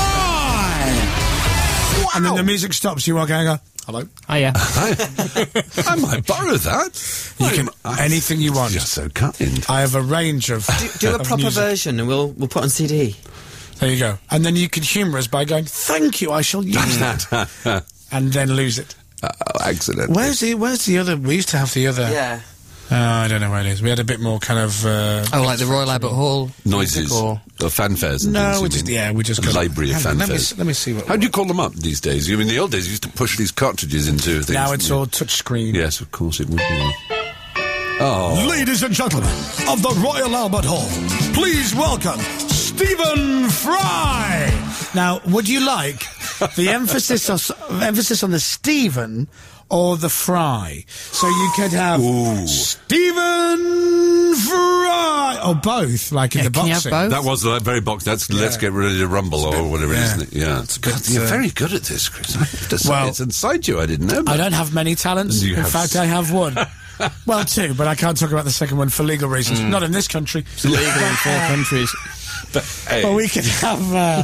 Fry! And then the music stops, you walk out and go, hello? Oh, yeah. I, I might borrow that. You can, I- anything you want. You're so kind. I have a range of... Do a of proper music. version and we'll we'll put on C D. There you go. And then you can humour us by going, thank you, I shall use that. And then lose it. Oh, excellent. Where's the, where's the other... We used to have the other... Yeah. Oh, I don't know where it is. We had a bit more kind of... Uh, Oh, like the Royal Albert Hall Noises, music, or or fanfares and no, things, we you just... mean? Yeah, we just... A got- library of Hang on, let me, fanfares. s- let me see what... How do you call them up these days? You mean, in the old days, you used to push these cartridges into things. Now it's didn't you? all touchscreen. Yes, of course it would be. Oh. Ladies and gentlemen of the Royal Albert Hall, please welcome Stephen Fry. Now, would you like the emphasis on, emphasis on the Stephen or the Fry? So you could have Ooh. Stephen Fry or both, like in Yeah, the can you boxing. have both? That was the very box. That's Let's Get Ready to Rumble or whatever yeah. it is, isn't it? Yeah. It's a bit, God, you're uh, very good at this, Chris. I have to say, Well- it's inside you. I didn't know. I don't have many talents. You in have fact, s- I have one. Well, two, but I can't talk about the second one for legal reasons. Mm. Not in this country. legal in four countries. Hey. But we could have... Uh,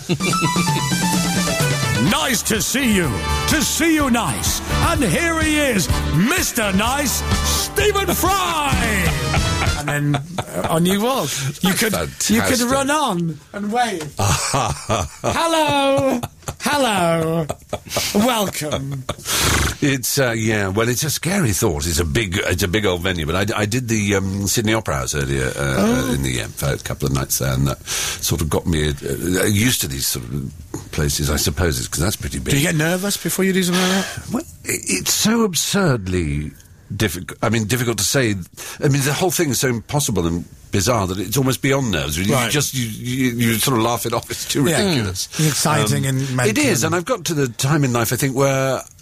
nice to see you. To see you nice. And here he is, Mister Nice, Stephen Fry. And then uh, on you walk. You could you could Fantastic. run on and wave. Hello. Hello. Welcome. It's uh, yeah. Well, it's a scary thought. It's a big, it's a big old venue. But I, d- I did the um, Sydney Opera House earlier uh, Oh. uh, in the yeah, for a couple of nights there, and that sort of got me uh, uh, used to these sort of places. I suppose it's because that's pretty big. Do you get nervous before you do something like that? Well, i- it's so absurdly difficult. I mean, difficult to say. I mean, the whole thing is so impossible and bizarre that it's almost beyond nerves. You Right. just you, you, you sort of laugh it off. It's too Yeah. ridiculous. It's exciting and mental it is, and- and I've got to the time in life I think where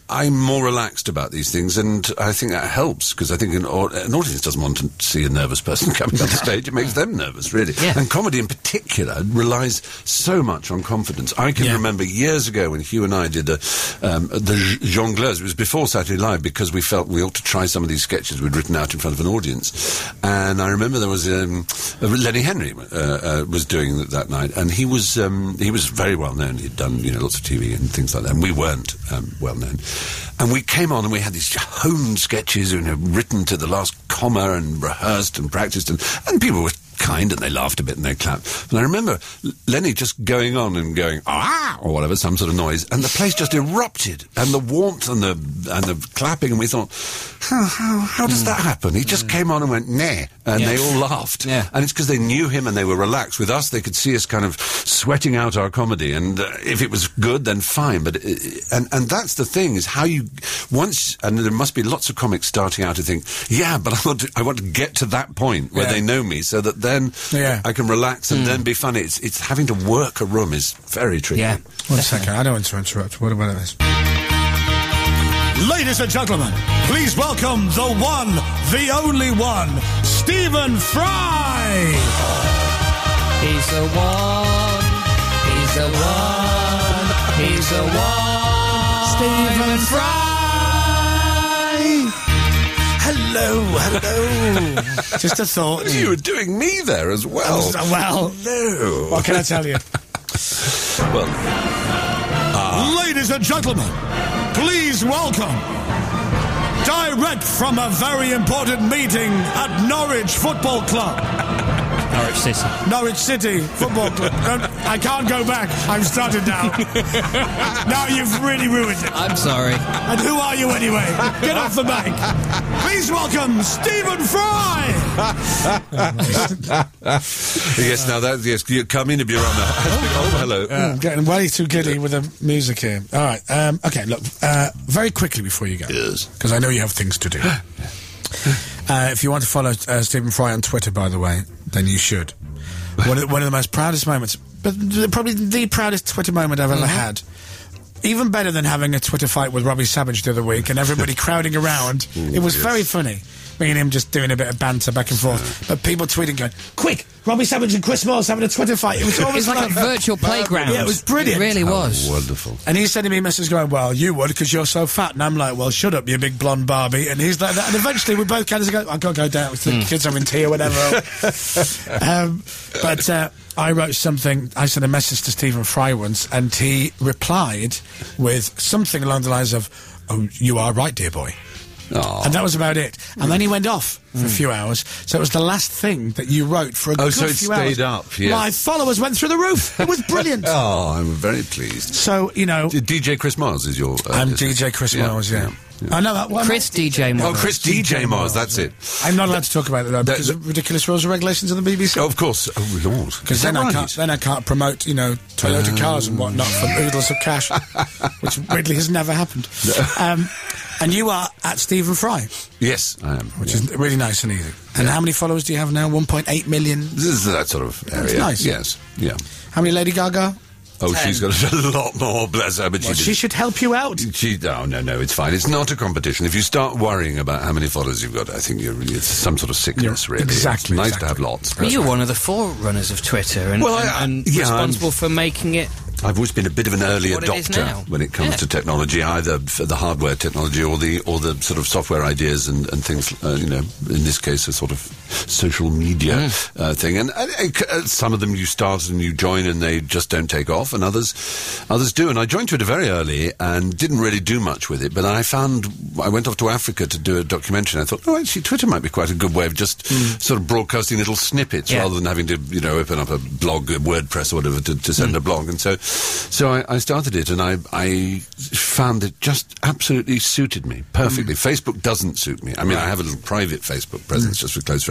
I'm more relaxed about these things, and I think that helps, because I think an, au- an audience doesn't want to see a nervous person coming on stage. It makes them nervous, really. Yeah. And comedy in particular relies so much on confidence. I can Yeah. remember years ago when Hugh and I did a, um, the Jongleurs. It was before Saturday Live, because we felt we ought to try some of these sketches we'd written out in front of an audience. And I remember there was um, uh, Lenny Henry uh, uh, was doing that, that night, and he was um, he was very well known. He'd done you know lots of T V and things like that, and we weren't um, well known. And we came on and we had these honed sketches, you know, written to the last comma and rehearsed and practiced, and, and people were kind and they laughed a bit and they clapped. And I remember Lenny just going on and going, ah, or whatever, some sort of noise, and the place just erupted, and the warmth and the and the clapping, and we thought, how, how, how does mm. that happen? He just mm. came on and went, nah, and yeah. they all laughed. Yeah. And it's because they knew him and they were relaxed. With us, they could see us kind of sweating out our comedy, and uh, if it was good, then fine. But it, and and that's the thing, is how you once, and there must be lots of comics starting out to think, yeah, but I want to, I want to get to that point where yeah. they know me, so that then yeah. I can relax and Mm. then be funny. It's it's having to work a room is very tricky. Yeah. One second, I don't want to interrupt. What about this? Ladies and gentlemen, please welcome the one, the only one, Stephen Fry! He's the one, he's the one, he's the one, Stephen Fry! Hello, hello. Just a thought. You were doing me there as well. Well, No. what can I tell you? Well, Ladies and gentlemen, please welcome, direct from a very important meeting at Norwich Football Club. Norwich City. Norwich City Football Club. Um, I can't go back. I've started now. Now you've really ruined it. I'm sorry. And who are you anyway? Get off the mic. Please welcome Stephen Fry. yes, now that, yes, you come in if you're on the... Oh, hello. I'm getting way too giddy with the music here. All right. Um, okay, look, uh, very quickly before you go. Yes. Because I know you have things to do. uh, if you want to follow uh, Stephen Fry on Twitter, by the way, then you should. One of, one of the most proudest moments, but th- probably the proudest Twitter moment I've ever Mm-hmm. had. Even better than having a Twitter fight with Robbie Savage the other week and everybody crowding around. Ooh, it was yes. very funny. Me and him just doing a bit of banter back and forth. But people tweeting going, quick, Robbie Savage and Chris Moss having a Twitter fight. It was It almost was like a virtual playground. Yeah, it was brilliant. It really How was. wonderful. And he's sending me a message going, well, you would because you're so fat. And I'm like, well, shut up, you big blonde Barbie. And he's like that. And eventually we both kind of go, I've got to go down with the Mm. kids having tea or whatever. um, but uh, I wrote something, I sent a message to Stephen Fry once, and he replied with something along the lines of, oh, you are right, dear boy. Aw. And that was about it. And then he went off for a few hours. So it was the last thing that you wrote for a Oh, good so it few stayed hours. up, yes. My followers went through the roof. It was brilliant. Oh, I'm very pleased. So, you know, D- DJ Chris Mars is your... Uh, I'm is D J it? Chris Yeah, Mars, yeah. yeah. I know that one. Chris D J Oh, Mars. Chris D J Mars, that's it. I'm not allowed to talk about it though That- because of ridiculous rules and regulations of the B B C. Oh, of course. Oh, Lord. Because Is then that I right? can't then I can't promote, you know, Toyota cars and whatnot for oodles of cash, which weirdly has never happened. Um, and you are at Stephen Fry, Yes, I am. which yeah. is really nice and easy. And how many followers do you have now? one point eight million. This is that sort of area. That's nice. Yes, yeah. How many Lady Gaga? Oh, Ten. she's got a lot more, bless her, but Well, she she did. should help you out. She, no, no, no, it's fine. It's not a competition. If you start worrying about how many followers you've got, I think you're really, it's some sort of sickness, Yeah, really. exactly, It's nice exactly. to have lots. But you're one of the forerunners of Twitter and, Well, and, I- and yeah, responsible I'm- for making it. I've always been a bit of an early What it is adopter now. when it comes Yeah. to technology, either for the hardware technology or the or the sort of software ideas and, and things. Uh, you know, in this case, a sort of social media Mm. uh, thing. And uh, uh, some of them you start and you join and they just don't take off, and others others do. And I joined Twitter very early and didn't really do much with it. But I found I went off to Africa to do a documentary. And I thought, oh, actually, Twitter might be quite a good way of just sort of broadcasting little snippets Yeah. rather than having to, you know, open up a blog, a WordPress or whatever to, to send a blog. And so, so I, I started it, and I, I found it just absolutely suited me perfectly. Facebook doesn't suit me. I mean, I have a little private Facebook presence just for close friends.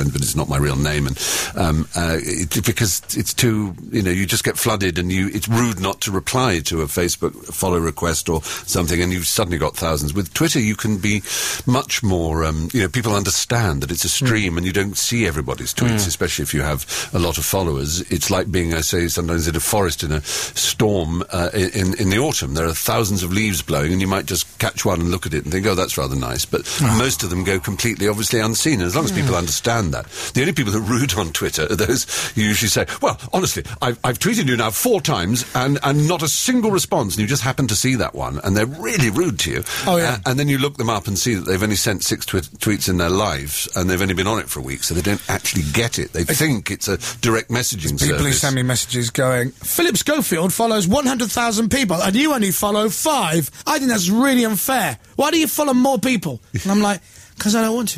friends, but it's not my real name, and um, uh, it, because it's too, you know, you just get flooded, and you it's rude not to reply to a Facebook follow request or something, and you've suddenly got thousands. With Twitter, you can be much more, um, you know, people understand that it's a stream, mm. and you don't see everybody's tweets, mm. especially if you have a lot of followers. It's like being, I say, sometimes in a forest in a storm uh, in in the autumn. There are thousands of leaves blowing, and you might just catch one and look at it and think, oh, that's rather nice. But oh. most of them go completely, obviously, unseen. And as long as people understand that, the only people that are rude on Twitter are those who usually say, well, honestly, I've, I've tweeted you now four times, and, and not a single response, and you just happen to see that one, and they're really rude to you. Oh, yeah. Uh, and then you look them up and see that they've only sent six twi- tweets in their lives, and they've only been on it for a week, so they don't actually get it. They think it's a direct messaging People service. who send me messages going, Philip Schofield follows one hundred thousand people, and you only follow five. I think that's really unfair. Why do you follow more people? And I'm like, because I don't want to.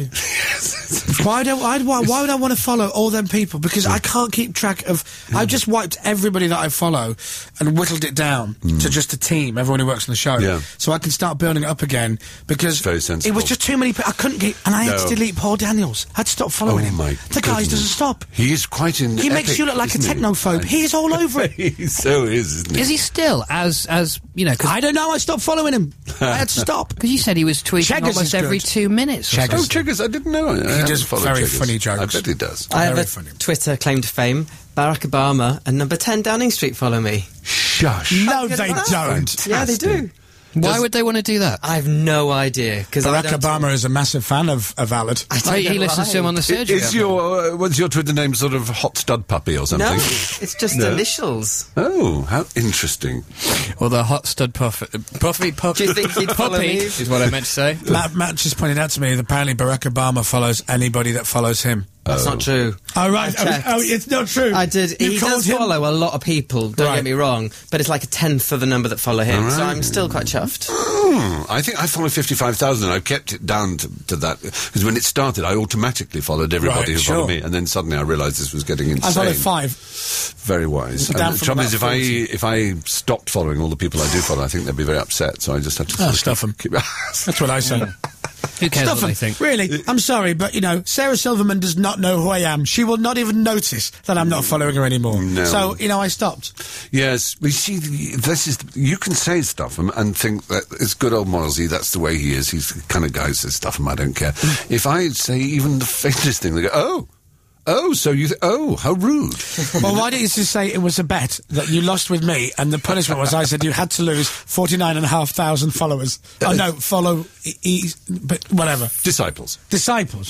why, don't, why, why, why would I want to follow all them people? Because I can't keep track of... I've just wiped everybody that I follow and whittled it down mm. to just a team, everyone who works on the show. Yeah. So I can start building it up again, because very sensible. it was just too many people. I couldn't keep... And I no. had to delete Paul Daniels. I had to stop following oh him. My the guy goodness. doesn't stop. He is quite in He epic, makes you look like a technophobe. He? he is all over it. He so is, isn't he? Is he still, as, as you know... Cause I don't know, I stopped following him. I had to stop. Because you said he was tweeting Cheggers almost every good. two minutes. Cheggers. Oh, Cheggers, I didn't know. I he does very Cheggers. funny jokes. I bet he does. I have Very a funny. Twitter claim to fame. Barack Obama and number ten Downing Street follow me. Shush. No, they don't. Fantastic. Yeah, they do. Why Does- would they want to do that? I have no idea. Because Barack Obama is a massive fan of, of Alad. I don't Oh, he know listens why. to him on the I- surgery. Is your, uh, what's your Twitter name, sort of Hot Stud Puppy or something? No, it's just No. initials. Oh, how interesting. Or the hot stud puff, puffy puff. Do you think he'd follow puppy me? is what I meant to say. Matt, Matt just pointed out to me that apparently Barack Obama follows anybody that follows him. That's not true. Oh, right. I checked. Oh, it's not true. I did. You he called does him- follow a lot of people, don't Right. get me wrong, but it's like a tenth of the number that follow him, so Right. I'm still quite chuffed. Hmm, I think I follow fifty-five thousand. I've kept it down to, to that, because when it started, I automatically followed everybody Right, who followed sure. me, and then suddenly I realised this was getting insane. I followed five. Very wise. Down And the from trouble about is, if I forty. if I stopped following all the people I do follow, I think they'd be very upset. So I just had to Oh, sort of stuff 'em. keep- That's what I said. Who cares Stuff what they 'em. think? Really, I'm sorry, but, you know, Sarah Silverman does not know who I am. She will not even notice that I'm not following her anymore. No. So, you know, I stopped. Yes, we see. This is you can say stuff and, and think that it's good old Morrissey. That's the way he is. He's the kind of guy who says stuff, and I don't care. If I say even the faintest thing, they go, "Oh, oh, so you? Th- oh, how rude." Well, why didn't you just say it was a bet that you lost with me, and the punishment was I said you had to lose forty-nine and a half thousand followers. Oh, no, follow, e- e- but whatever. Disciples. Disciples.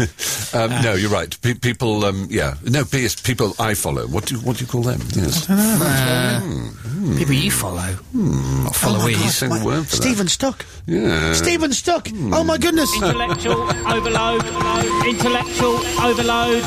um, no, you're right. Pe- people, um, yeah, no, P S people I follow. What do what do you call them? Yes. People you follow. Hmm. Not followees. God. Saying a word for that. Stephen Stuck. Yeah. Stephen Stuck. Oh, my goodness. Intellectual overload. Intellectual overload.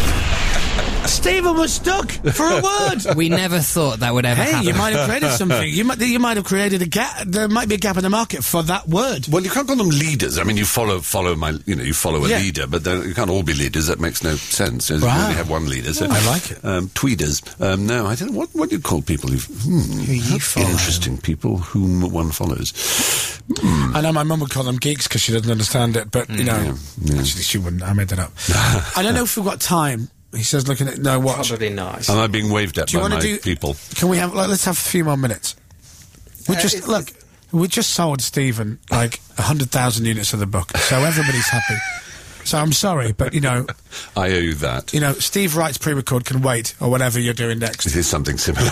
Stephen was stuck for a word. We never thought that would ever Hey, happen. you might have created something. You might, you might have created a gap. There might be a gap in the market for that word. Well, you can't call them leaders. I mean, you follow follow my, you know, you follow a Yeah. leader, but then you can't all be leaders. That makes no sense. You Wow. only have one leader. So, I like it. Um, tweeders. Um, no, I don't know. What, what do you call people who... Hmm, you follow. Interesting people whom one follows. I know my mum would call them geeks because she doesn't understand it, but, you know, Yeah, yeah. actually she wouldn't. I made that up. I don't know if we've got time. He says, looking at... No, watch. Probably not. Am I being waved at Do you by want my to do... people? Can we have... Like, let's have a few more minutes. We Uh, just... it's- Look, we just sold Stephen, like, one hundred thousand units of the book, so everybody's happy. So I'm sorry, but, you know... I owe you that. You know, Steve Wright's pre-record can wait, or whatever you're doing next. It is something similar.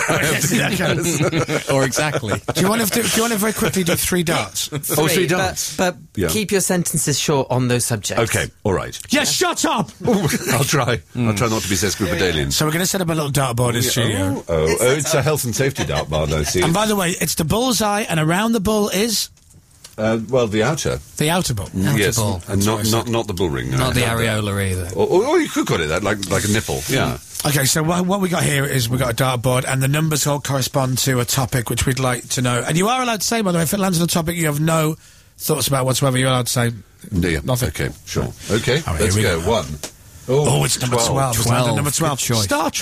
Or exactly. Do you want to do, do you want to very quickly do three darts? Oh, three but, darts. but Yeah. keep your sentences short on those subjects. Okay, all right. Yes, shut up! I'll try. I'll try not to be sesquipedalian. So we're going to set up a little dartboard in the studio. Oh, oh, oh, it's a health and safety dart bar, though, see. And by the way, it's the bullseye, and around the bull is Uh, well, the outer. the outer bull. Outer yes, ball. and not, not not the bull ring. no. Not the Not that. areola either. Or, or, or you could call it that, like like a nipple. Yeah. Okay, so what, what we got here is we got a dartboard, and the numbers all correspond to a topic which we'd like to know. And you are allowed to say, by the way, if it lands on a topic you have no thoughts about whatsoever, you're allowed to say Yeah. nothing. Okay. Sure. Okay. All right, let's here we go. go. One. Oh, it's number twelve. twelve. It's number twelve. Good choice. Star Trek.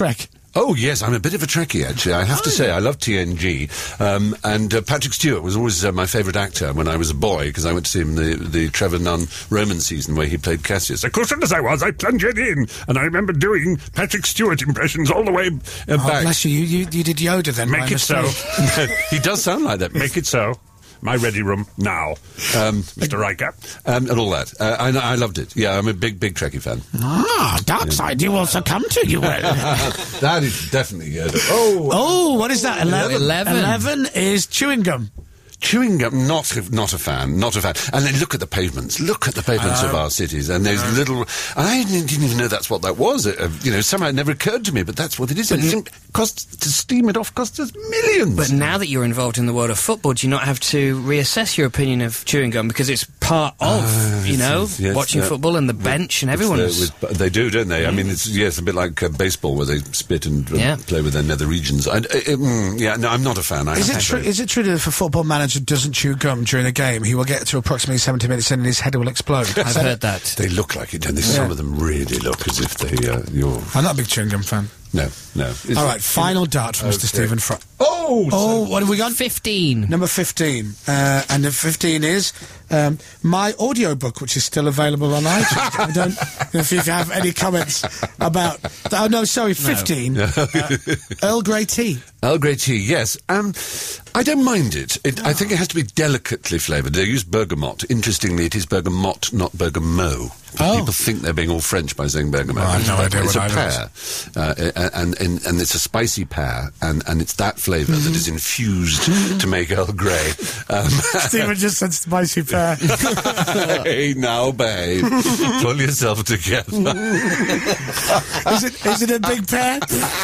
Oh, yes, I'm a bit of a Trekkie, actually. I have Oh, to say, I love T N G. Um, and uh, Patrick Stewart was always uh, my favourite actor when I was a boy, because I went to see him in the, the Trevor Nunn Roman season where he played Cassius. Of course, as I was, I plunged in, and I remember doing Patrick Stewart impressions all the way uh, Oh, back. bless you. You, you. you did Yoda then. Make by it so. mistake. He does sound like that. Make it so. My ready room now, Um, Mister Riker. um, and all that. Uh, I, I loved it. Yeah, I'm a big, big Trekkie fan. Ah, dark side you also come to, you will. That is definitely good. Oh, Oh, what is that? Eleven. Eleven. Eleven is chewing gum. chewing gum, not a, not a fan, not a fan. And then look at the pavements. Look at the pavements of our cities. And there's little... I didn't, didn't even know that's what that was. Uh, you know, somehow it never occurred to me, but that's what it is. And it costs, to steam it off costs us millions. But now that you're involved in the world of football, do you not have to reassess your opinion of chewing gum? Because it's part of, Uh, you know, yes, yes, watching yeah. football and the bench and It's, uh, everyone's... with- they do, don't they? I mean, it's yes, a bit like uh, baseball where they spit and uh, Yeah. play with their nether regions. I, uh, mm, yeah, no, I'm not a fan. I Is have it to true? say. Is it true that if a football manager doesn't chew gum during a game, he will get to approximately seventy minutes in and his head will explode? I've heard that. They look like it, don't they? Some of them really look as if they. Uh, you're I'm not a big chewing gum fan. no, no. Is All it- right, final dart from Mister Okay. Stephen Fry. Oh, Oh, what have we got? fifteen. Number fifteen. Uh, and the fifteen is um, my audiobook, which is still available on iTunes. I don't know if you have any comments about... Oh, no, sorry, fifteen. Uh, Earl Grey tea. Earl Grey tea, yes. Um, I don't mind it. it I think it has to be delicately flavoured. They use bergamot. Interestingly, it is bergamot, not bergamot. Oh. People think they're being all French by saying bergamot. Oh, I have It's no bergamot. idea It's a what pear, uh, and, and and it's a spicy pear, and, and it's that flavour that is infused to make Earl Grey. Um, Stephen just said spicy pear. hey, now, babe, pull yourself together. Is it, is it a big pear?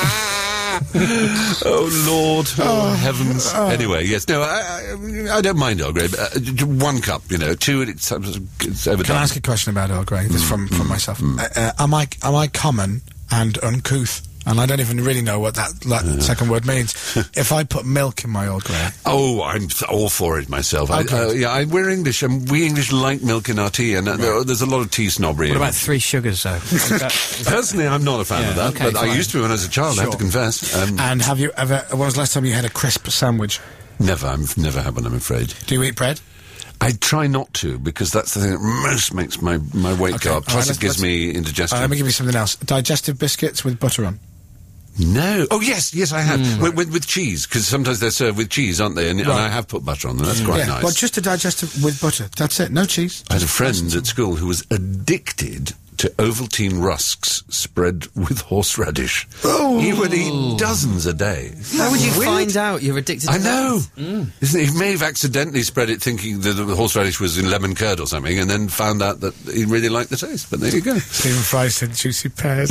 Oh Lord! Oh, heavens! Anyway, yes, no, I, I, I don't mind Earl Grey. But, uh, j- one cup, you know, two, it's, it's overdone. Can I ask a question about Earl Grey? This is from, from myself. Uh, uh, am I am I common and uncouth? And I don't even really know what that, that second word means. If I put milk in my Earl Grey, Oh, I'm th- all for it myself. I, Okay. uh, yeah, I, we're English, and we English like milk in our tea, and uh, there, there's a lot of tea snobbery. What about three sugars, though? Is that- is that- Personally, I'm not a fan of that, okay, but I fine. used to be when I was a child. I have to Sure. confess. Um, and have you ever? When was the last time you had a crisp sandwich? never, I've never had one. I'm afraid. Do you eat bread? I try not to because that's the thing that most makes my my weight Okay, go all up. right, Plus, let's- it gives let's- me Uh, indigestion. let me give you something else. Digestive biscuits with butter on. No. Oh, yes, yes, I have. Mm. with, with, with cheese, because sometimes they're served with cheese, aren't they? And, and Right. I have put butter on them. That's quite yeah. nice. Well, just a digestive with butter. That's it. No cheese. I had a friend at school who was addicted to Ovaltine rusks spread with horseradish. Oh. He would eat dozens a day. How would you Weird. find out you're addicted to I know. Mm. Isn't it? He may have accidentally spread it thinking that the horseradish was in lemon curd or something, and then found out that he really liked the taste. But there you go. Stephen Fry said juicy pears.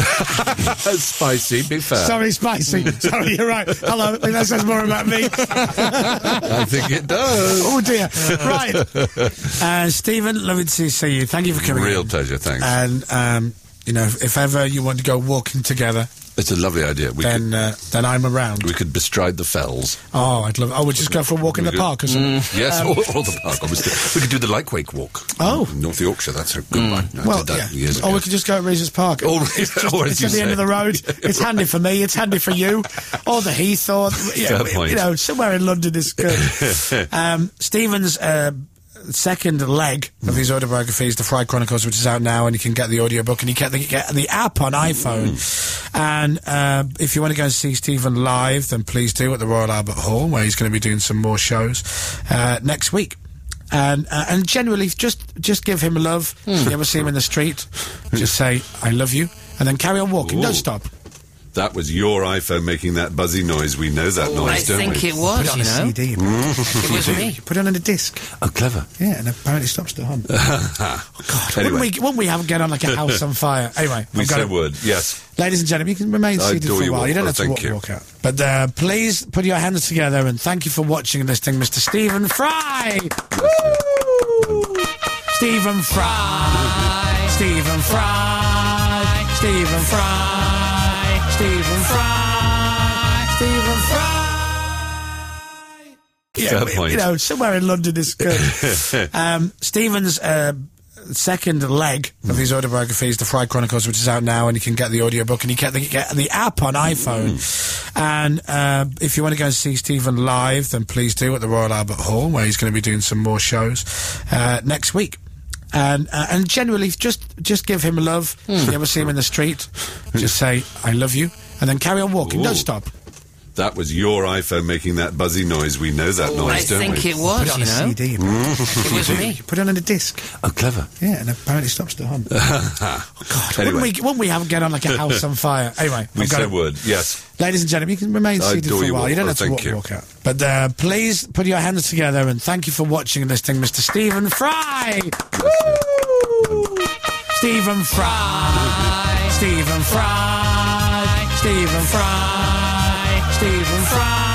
Spicy, be fair. Sorry, spicy. Sorry, you're right. Hello. I think that says more about me. I think it does. Oh dear. Right. Uh, Stephen, lovely to see you. Thank you for coming. Real in. pleasure, thanks. And um, you know, if ever you want to go walking together, It's a lovely idea. We then uh, then I'm around. could we could bestride the fells. Oh, I'd love. Oh, we'll just go for a walk in We the could- park or something. Yes, or, or the park, obviously. We could do the Lyke-Wake walk. Oh. In North Yorkshire, that's a good one. I Well, did that yeah. years Or ago. we could just go at Regent's Park. Or- it's just, or as it's you at the end say. of the road. It's handy for me. It's handy for you. Or the Heath. Or yeah, Fair point. you know, somewhere in London is good. um, Stephen's uh, second leg of his autobiography is The Fry Chronicles, which is out now, and you can get the audiobook and you can get the app on iPhone. And uh, if you want to go and see Stephen live, then please do at the Royal Albert Hall, where he's going to be doing some more shows uh, next week. And uh, and generally, just just give him love. If you ever see him in the street, just say I love you, and then carry on walking. Ooh. Don't stop. That was your iPhone making that buzzy noise. We know that I noise, don't think we? it Put was, it on you a know. C D. It was me. Put it on a disc. Oh, clever. Yeah, and apparently stops the hum. oh, God, Anyway. wouldn't we wouldn't we have get on like a house on fire? Anyway, We I'm gonna- so would, yes. Ladies and gentlemen, you can remain I seated adore for a you while. all. You don't Oh, have to thank walk, you. walk out. But uh, please put your hands together and thank you for watching and listening, Mister Stephen Fry. Woo! Stephen Fry. Stephen Fry. Stephen Fry. Stephen Fry. Stephen Fry. Yeah, Fair we- point. you know, somewhere in London is good. um, Stephen's uh, second leg of his autobiography is The Fry Chronicles, which is out now, and you can get the audiobook, and you get the, you get the app on iPhone. Mm. And uh, if you want to go and see Stephen live, then please do at the Royal Albert Hall, where he's going to be doing some more shows uh, next week. And uh, and generally, just just give him love. Mm. If you ever see him in the street, just say, I love you, and then carry on walking. Ooh. Don't stop. That was your iPhone making that buzzy noise. We know that oh, noise, I don't we? think it was, Put it on you a know? C D. Mm. It was me. Put it on a disc. Oh, clever. Yeah, and apparently stops the hum. Oh, God. Anyway. Wouldn't we, wouldn't we have get on like a house on fire? Anyway. We I've got so it. would, yes. Ladies and gentlemen, you can remain I seated for a you while. all. You don't oh, have to walk, you. walk out. But uh, please put your hands together, and thank you for watching and listening, Mister Stephen Fry. Woo! Stephen Fry. Stephen Fry. Stephen Fry. Stephen Fry.